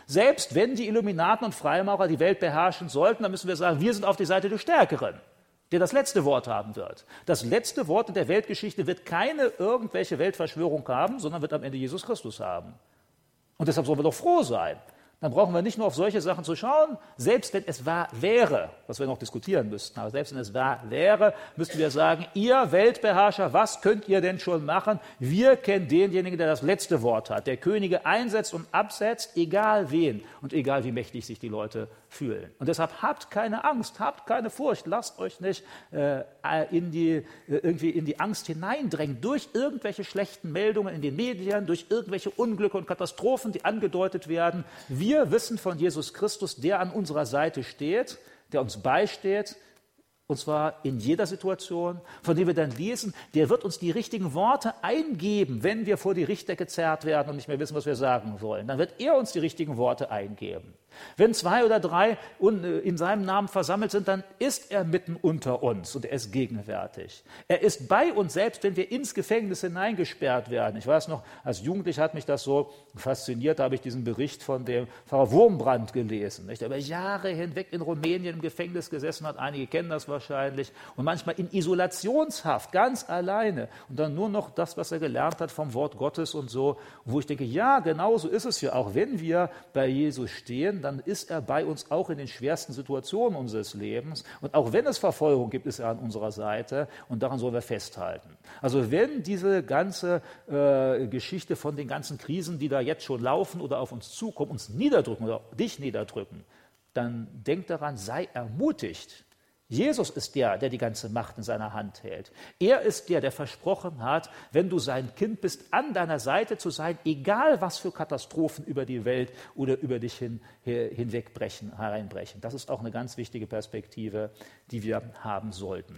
[SPEAKER 1] Selbst wenn die Illuminaten und Freimaurer die Welt beherrschen sollten, dann müssen wir sagen, wir sind auf die Seite des Stärkeren, der das letzte Wort haben wird. Das letzte Wort in der Weltgeschichte wird keine irgendwelche Weltverschwörung haben, sondern wird am Ende Jesus Christus haben. Und deshalb sollen wir doch froh sein. Dann brauchen wir nicht nur auf solche Sachen zu schauen, selbst wenn es wahr wäre, was wir noch diskutieren müssten, aber selbst wenn es wahr wäre, müssten wir sagen, ihr Weltbeherrscher, was könnt ihr denn schon machen? Wir kennen denjenigen, der das letzte Wort hat, der Könige einsetzt und absetzt, egal wen und egal wie mächtig sich die Leute fühlen. Und deshalb habt keine Angst, habt keine Furcht, lasst euch nicht äh, in die, äh, irgendwie in die Angst hineindrängen durch irgendwelche schlechten Meldungen in den Medien, durch irgendwelche Unglücke und Katastrophen, die angedeutet werden. Wir wissen von Jesus Christus, der an unserer Seite steht, der uns beisteht, und zwar in jeder Situation, von dem wir dann lesen, der wird uns die richtigen Worte eingeben, wenn wir vor die Richter gezerrt werden und nicht mehr wissen, was wir sagen wollen. Dann wird er uns die richtigen Worte eingeben. Wenn zwei oder drei in seinem Namen versammelt sind, dann ist er mitten unter uns und er ist gegenwärtig. Er ist bei uns, selbst wenn wir ins Gefängnis hineingesperrt werden. Ich weiß noch, als Jugendlicher hat mich das so fasziniert, da habe ich diesen Bericht von dem Pfarrer Wurmbrand gelesen. Der über Jahre hinweg in Rumänien im Gefängnis gesessen hat, einige kennen das wahrscheinlich, und manchmal in Isolationshaft, ganz alleine, und dann nur noch das, was er gelernt hat vom Wort Gottes und so, wo ich denke, ja, genau so ist es ja, auch wenn wir bei Jesus stehen, dann ist er bei uns auch in den schwersten Situationen unseres Lebens. Und auch wenn es Verfolgung gibt, ist er an unserer Seite und daran sollen wir festhalten. Also wenn diese ganze äh, Geschichte von den ganzen Krisen, die da jetzt schon laufen oder auf uns zukommen, uns niederdrücken oder dich niederdrücken, dann denk daran, sei ermutigt. Jesus ist der, der die ganze Macht in seiner Hand hält. Er ist der, der versprochen hat, wenn du sein Kind bist, an deiner Seite zu sein, egal was für Katastrophen über die Welt oder über dich hin, hinwegbrechen, hereinbrechen. Das ist auch eine ganz wichtige Perspektive, die wir haben sollten.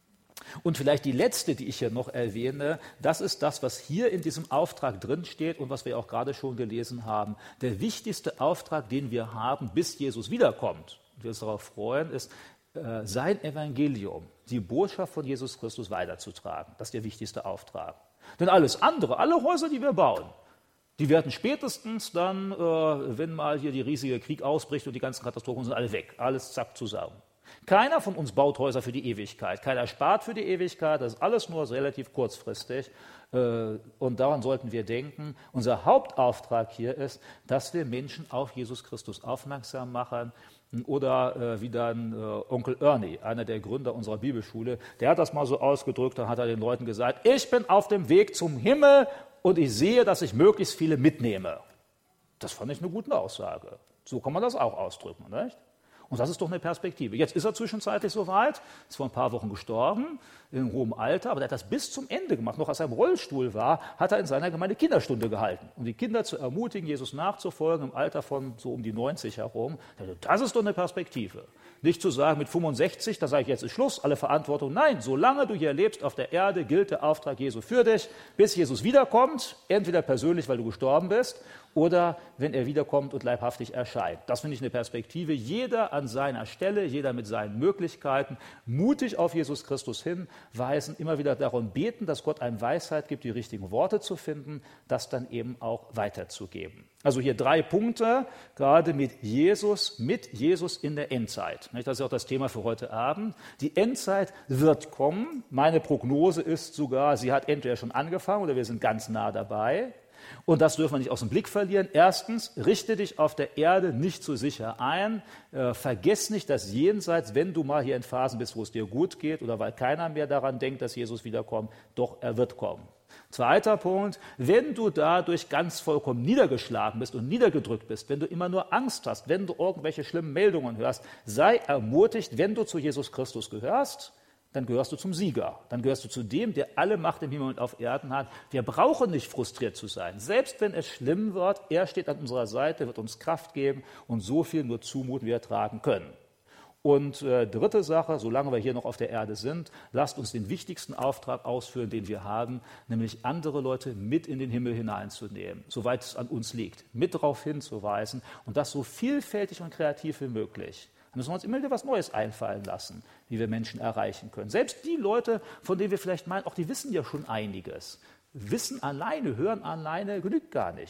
[SPEAKER 1] Und vielleicht die letzte, die ich hier noch erwähne, das ist das, was hier in diesem Auftrag drinsteht und was wir auch gerade schon gelesen haben. Der wichtigste Auftrag, den wir haben, bis Jesus wiederkommt, und wir uns darauf freuen, ist, sein Evangelium, die Botschaft von Jesus Christus weiterzutragen. Das ist der wichtigste Auftrag. Denn alles andere, alle Häuser, die wir bauen, die werden spätestens dann, äh, wenn mal hier die riesige Krieg ausbricht und die ganzen Katastrophen sind alle weg, alles zack zusammen. Keiner von uns baut Häuser für die Ewigkeit, keiner spart für die Ewigkeit, das ist alles nur relativ kurzfristig. Äh, und daran sollten wir denken. Unser Hauptauftrag hier ist, dass wir Menschen auf Jesus Christus aufmerksam machen. Oder äh, wie dann äh, Onkel Ernie, einer der Gründer unserer Bibelschule, der hat das mal so ausgedrückt, da hat er den Leuten gesagt, ich bin auf dem Weg zum Himmel und ich sehe, dass ich möglichst viele mitnehme. Das fand ich eine gute Aussage. So kann man das auch ausdrücken, nicht? Und das ist doch eine Perspektive. Jetzt ist er zwischenzeitlich soweit, ist vor ein paar Wochen gestorben, in hohem Alter, aber er hat das bis zum Ende gemacht. Noch als er im Rollstuhl war, hat er in seiner Gemeinde Kinderstunde gehalten, um die Kinder zu ermutigen, Jesus nachzufolgen, im Alter von so um die neunzig herum. Das ist doch eine Perspektive. Nicht zu sagen, mit fünfundsechzig, da sage ich, jetzt ist Schluss, alle Verantwortung. Nein, solange du hier lebst auf der Erde, gilt der Auftrag Jesu für dich, bis Jesus wiederkommt, entweder persönlich, weil du gestorben bist, oder wenn er wiederkommt und leibhaftig erscheint. Das finde ich eine Perspektive. Jeder an seiner Stelle, jeder mit seinen Möglichkeiten, mutig auf Jesus Christus hinweisen, immer wieder darum beten, dass Gott einem Weisheit gibt, die richtigen Worte zu finden, das dann eben auch weiterzugeben. Also hier drei Punkte, gerade mit Jesus, mit Jesus in der Endzeit. Das ist auch das Thema für heute Abend. Die Endzeit wird kommen. Meine Prognose ist sogar, sie hat entweder schon angefangen oder wir sind ganz nah dabei. Und das dürfen wir nicht aus dem Blick verlieren. Erstens, richte dich auf der Erde nicht so sicher ein. Äh, vergiss nicht das Jenseits, wenn du mal hier in Phasen bist, wo es dir gut geht oder weil keiner mehr daran denkt, dass Jesus wiederkommt. Doch er wird kommen. Zweiter Punkt, wenn du dadurch ganz vollkommen niedergeschlagen bist und niedergedrückt bist, wenn du immer nur Angst hast, wenn du irgendwelche schlimmen Meldungen hörst, sei ermutigt, wenn du zu Jesus Christus gehörst, dann gehörst du zum Sieger. Dann gehörst du zu dem, der alle Macht im Himmel und auf Erden hat. Wir brauchen nicht frustriert zu sein. Selbst wenn es schlimm wird, er steht an unserer Seite, wird uns Kraft geben und so viel nur zumuten, wie wir tragen können. Und äh, dritte Sache, solange wir hier noch auf der Erde sind, lasst uns den wichtigsten Auftrag ausführen, den wir haben, nämlich andere Leute mit in den Himmel hineinzunehmen, soweit es an uns liegt, mit darauf hinzuweisen und das so vielfältig und kreativ wie möglich. Da müssen wir uns immer wieder was Neues einfallen lassen, wie wir Menschen erreichen können. Selbst die Leute, von denen wir vielleicht meinen, auch die wissen ja schon einiges. Wissen alleine, Hören alleine genügt gar nicht.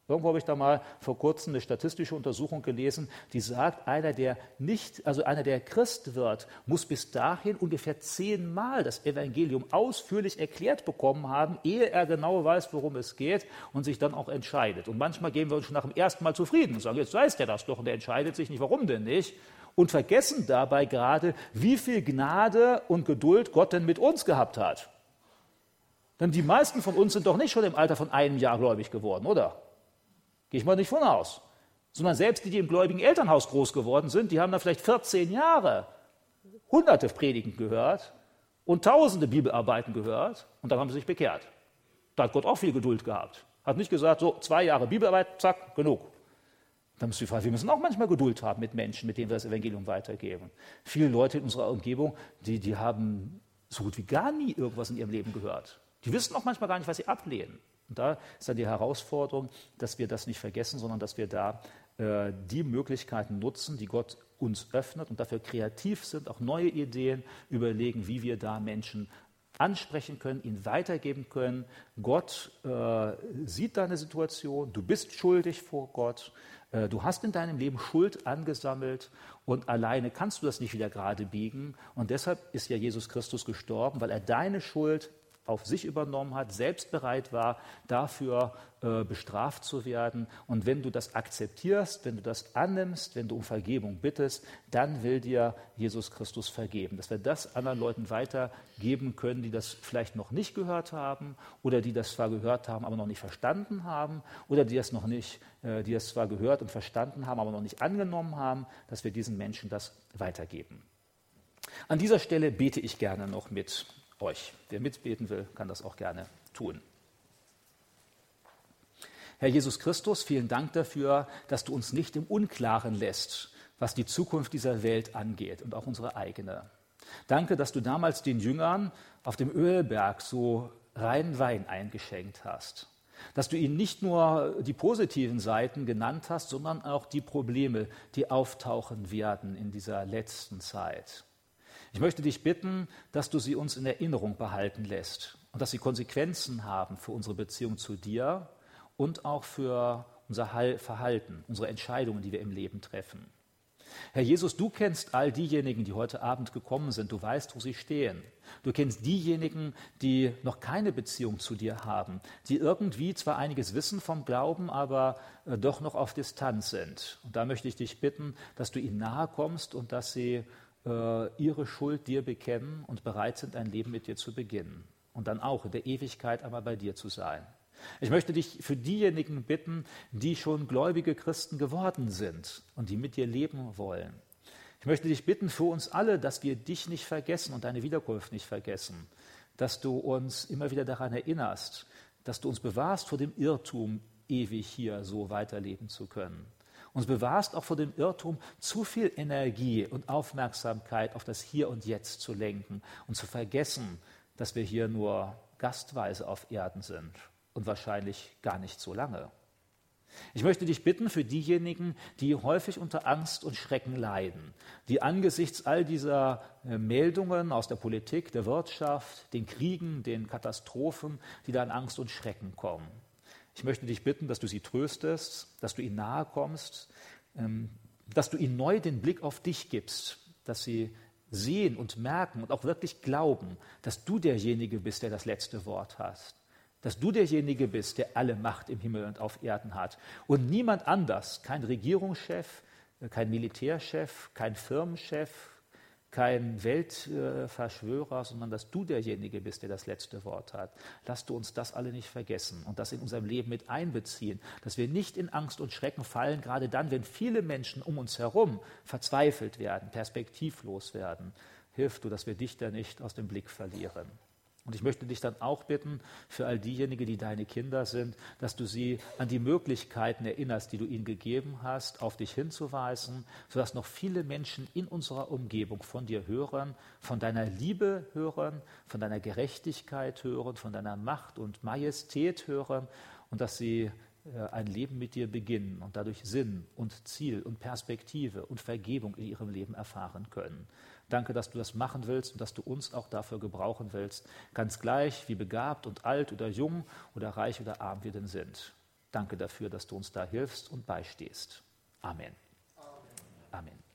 [SPEAKER 1] Irgendwo habe ich da mal vor kurzem eine statistische Untersuchung gelesen, die sagt, einer, der nicht, also einer, der Christ wird, muss bis dahin ungefähr zehnmal das Evangelium ausführlich erklärt bekommen haben, ehe er genau weiß, worum es geht und sich dann auch entscheidet. Und manchmal geben wir uns schon nach dem ersten Mal zufrieden und sagen, jetzt weiß der das doch und der entscheidet sich nicht, warum denn nicht? Und vergessen dabei gerade, wie viel Gnade und Geduld Gott denn mit uns gehabt hat. Denn die meisten von uns sind doch nicht schon im Alter von einem Jahr gläubig geworden, oder? Gehe ich mal nicht von aus. Sondern selbst die, die im gläubigen Elternhaus groß geworden sind, die haben da vielleicht vierzehn Jahre hunderte Predigen gehört und tausende Bibelarbeiten gehört und dann haben sie sich bekehrt. Da hat Gott auch viel Geduld gehabt. Hat nicht gesagt, so zwei Jahre Bibelarbeit, zack, genug. Dann müssen wir, wir müssen auch manchmal Geduld haben mit Menschen, mit denen wir das Evangelium weitergeben. Viele Leute in unserer Umgebung, die, die haben so gut wie gar nie irgendwas in ihrem Leben gehört. Die wissen auch manchmal gar nicht, was sie ablehnen. Und da ist dann die Herausforderung, dass wir das nicht vergessen, sondern dass wir da äh, die Möglichkeiten nutzen, die Gott uns öffnet und dafür kreativ sind, auch neue Ideen überlegen, wie wir da Menschen ansprechen können, ihnen weitergeben können. Gott äh, sieht deine Situation, du bist schuldig vor Gott, äh, du hast in deinem Leben Schuld angesammelt und alleine kannst du das nicht wieder gerade biegen. Und deshalb ist ja Jesus Christus gestorben, weil er deine Schuld auf sich übernommen hat, selbst bereit war, dafür äh, bestraft zu werden. Und wenn du das akzeptierst, wenn du das annimmst, wenn du um Vergebung bittest, dann will dir Jesus Christus vergeben. Dass wir das anderen Leuten weitergeben können, die das vielleicht noch nicht gehört haben oder die das zwar gehört haben, aber noch nicht verstanden haben oder die das noch nicht, äh, die das zwar gehört und verstanden haben, aber noch nicht angenommen haben, dass wir diesen Menschen das weitergeben. An dieser Stelle bete ich gerne noch mit euch. Wer mitbeten will, kann das auch gerne tun. Herr Jesus Christus, vielen Dank dafür, dass du uns nicht im Unklaren lässt, was die Zukunft dieser Welt angeht und auch unsere eigene. Danke, dass du damals den Jüngern auf dem Ölberg so reinen Wein eingeschenkt hast. Dass du ihnen nicht nur die positiven Seiten genannt hast, sondern auch die Probleme, die auftauchen werden in dieser letzten Zeit. Ich möchte dich bitten, dass du sie uns in Erinnerung behalten lässt und dass sie Konsequenzen haben für unsere Beziehung zu dir und auch für unser Verhalten, unsere Entscheidungen, die wir im Leben treffen. Herr Jesus, du kennst all diejenigen, die heute Abend gekommen sind. Du weißt, wo sie stehen. Du kennst diejenigen, die noch keine Beziehung zu dir haben, die irgendwie zwar einiges wissen vom Glauben, aber äh, doch noch auf Distanz sind. Und da möchte ich dich bitten, dass du ihnen nahe kommst und dass sie ihre Schuld dir bekennen und bereit sind, ein Leben mit dir zu beginnen und dann auch in der Ewigkeit einmal bei dir zu sein. Ich möchte dich für diejenigen bitten, die schon gläubige Christen geworden sind und die mit dir leben wollen. Ich möchte dich bitten für uns alle, dass wir dich nicht vergessen und deine Wiederkunft nicht vergessen, dass du uns immer wieder daran erinnerst, dass du uns bewahrst vor dem Irrtum, ewig hier so weiterleben zu können. Uns bewahrst auch vor dem Irrtum, zu viel Energie und Aufmerksamkeit auf das Hier und Jetzt zu lenken und zu vergessen, dass wir hier nur gastweise auf Erden sind und wahrscheinlich gar nicht so lange. Ich möchte dich bitten für diejenigen, die häufig unter Angst und Schrecken leiden, die angesichts all dieser Meldungen aus der Politik, der Wirtschaft, den Kriegen, den Katastrophen, die da in Angst und Schrecken kommen. Ich möchte dich bitten, dass du sie tröstest, dass du ihnen nahe kommst, dass du ihnen neu den Blick auf dich gibst, dass sie sehen und merken und auch wirklich glauben, dass du derjenige bist, der das letzte Wort hast, dass du derjenige bist, der alle Macht im Himmel und auf Erden hat und niemand anders, kein Regierungschef, kein Militärchef, kein Firmenchef, kein Weltverschwörer, sondern dass du derjenige bist, der das letzte Wort hat. Lass du uns das alle nicht vergessen und das in unserem Leben mit einbeziehen, dass wir nicht in Angst und Schrecken fallen, gerade dann, wenn viele Menschen um uns herum verzweifelt werden, perspektivlos werden. Hilf du, dass wir dich da nicht aus dem Blick verlieren. Und ich möchte dich dann auch bitten, für all diejenigen, die deine Kinder sind, dass du sie an die Möglichkeiten erinnerst, die du ihnen gegeben hast, auf dich hinzuweisen, sodass noch viele Menschen in unserer Umgebung von dir hören, von deiner Liebe hören, von deiner Gerechtigkeit hören, von deiner Macht und Majestät hören und dass sie ein Leben mit dir beginnen und dadurch Sinn und Ziel und Perspektive und Vergebung in ihrem Leben erfahren können. Danke, dass du das machen willst und dass du uns auch dafür gebrauchen willst, ganz gleich, wie begabt und alt oder jung oder reich oder arm wir denn sind. Danke dafür, dass du uns da hilfst und beistehst. Amen. Amen. Amen.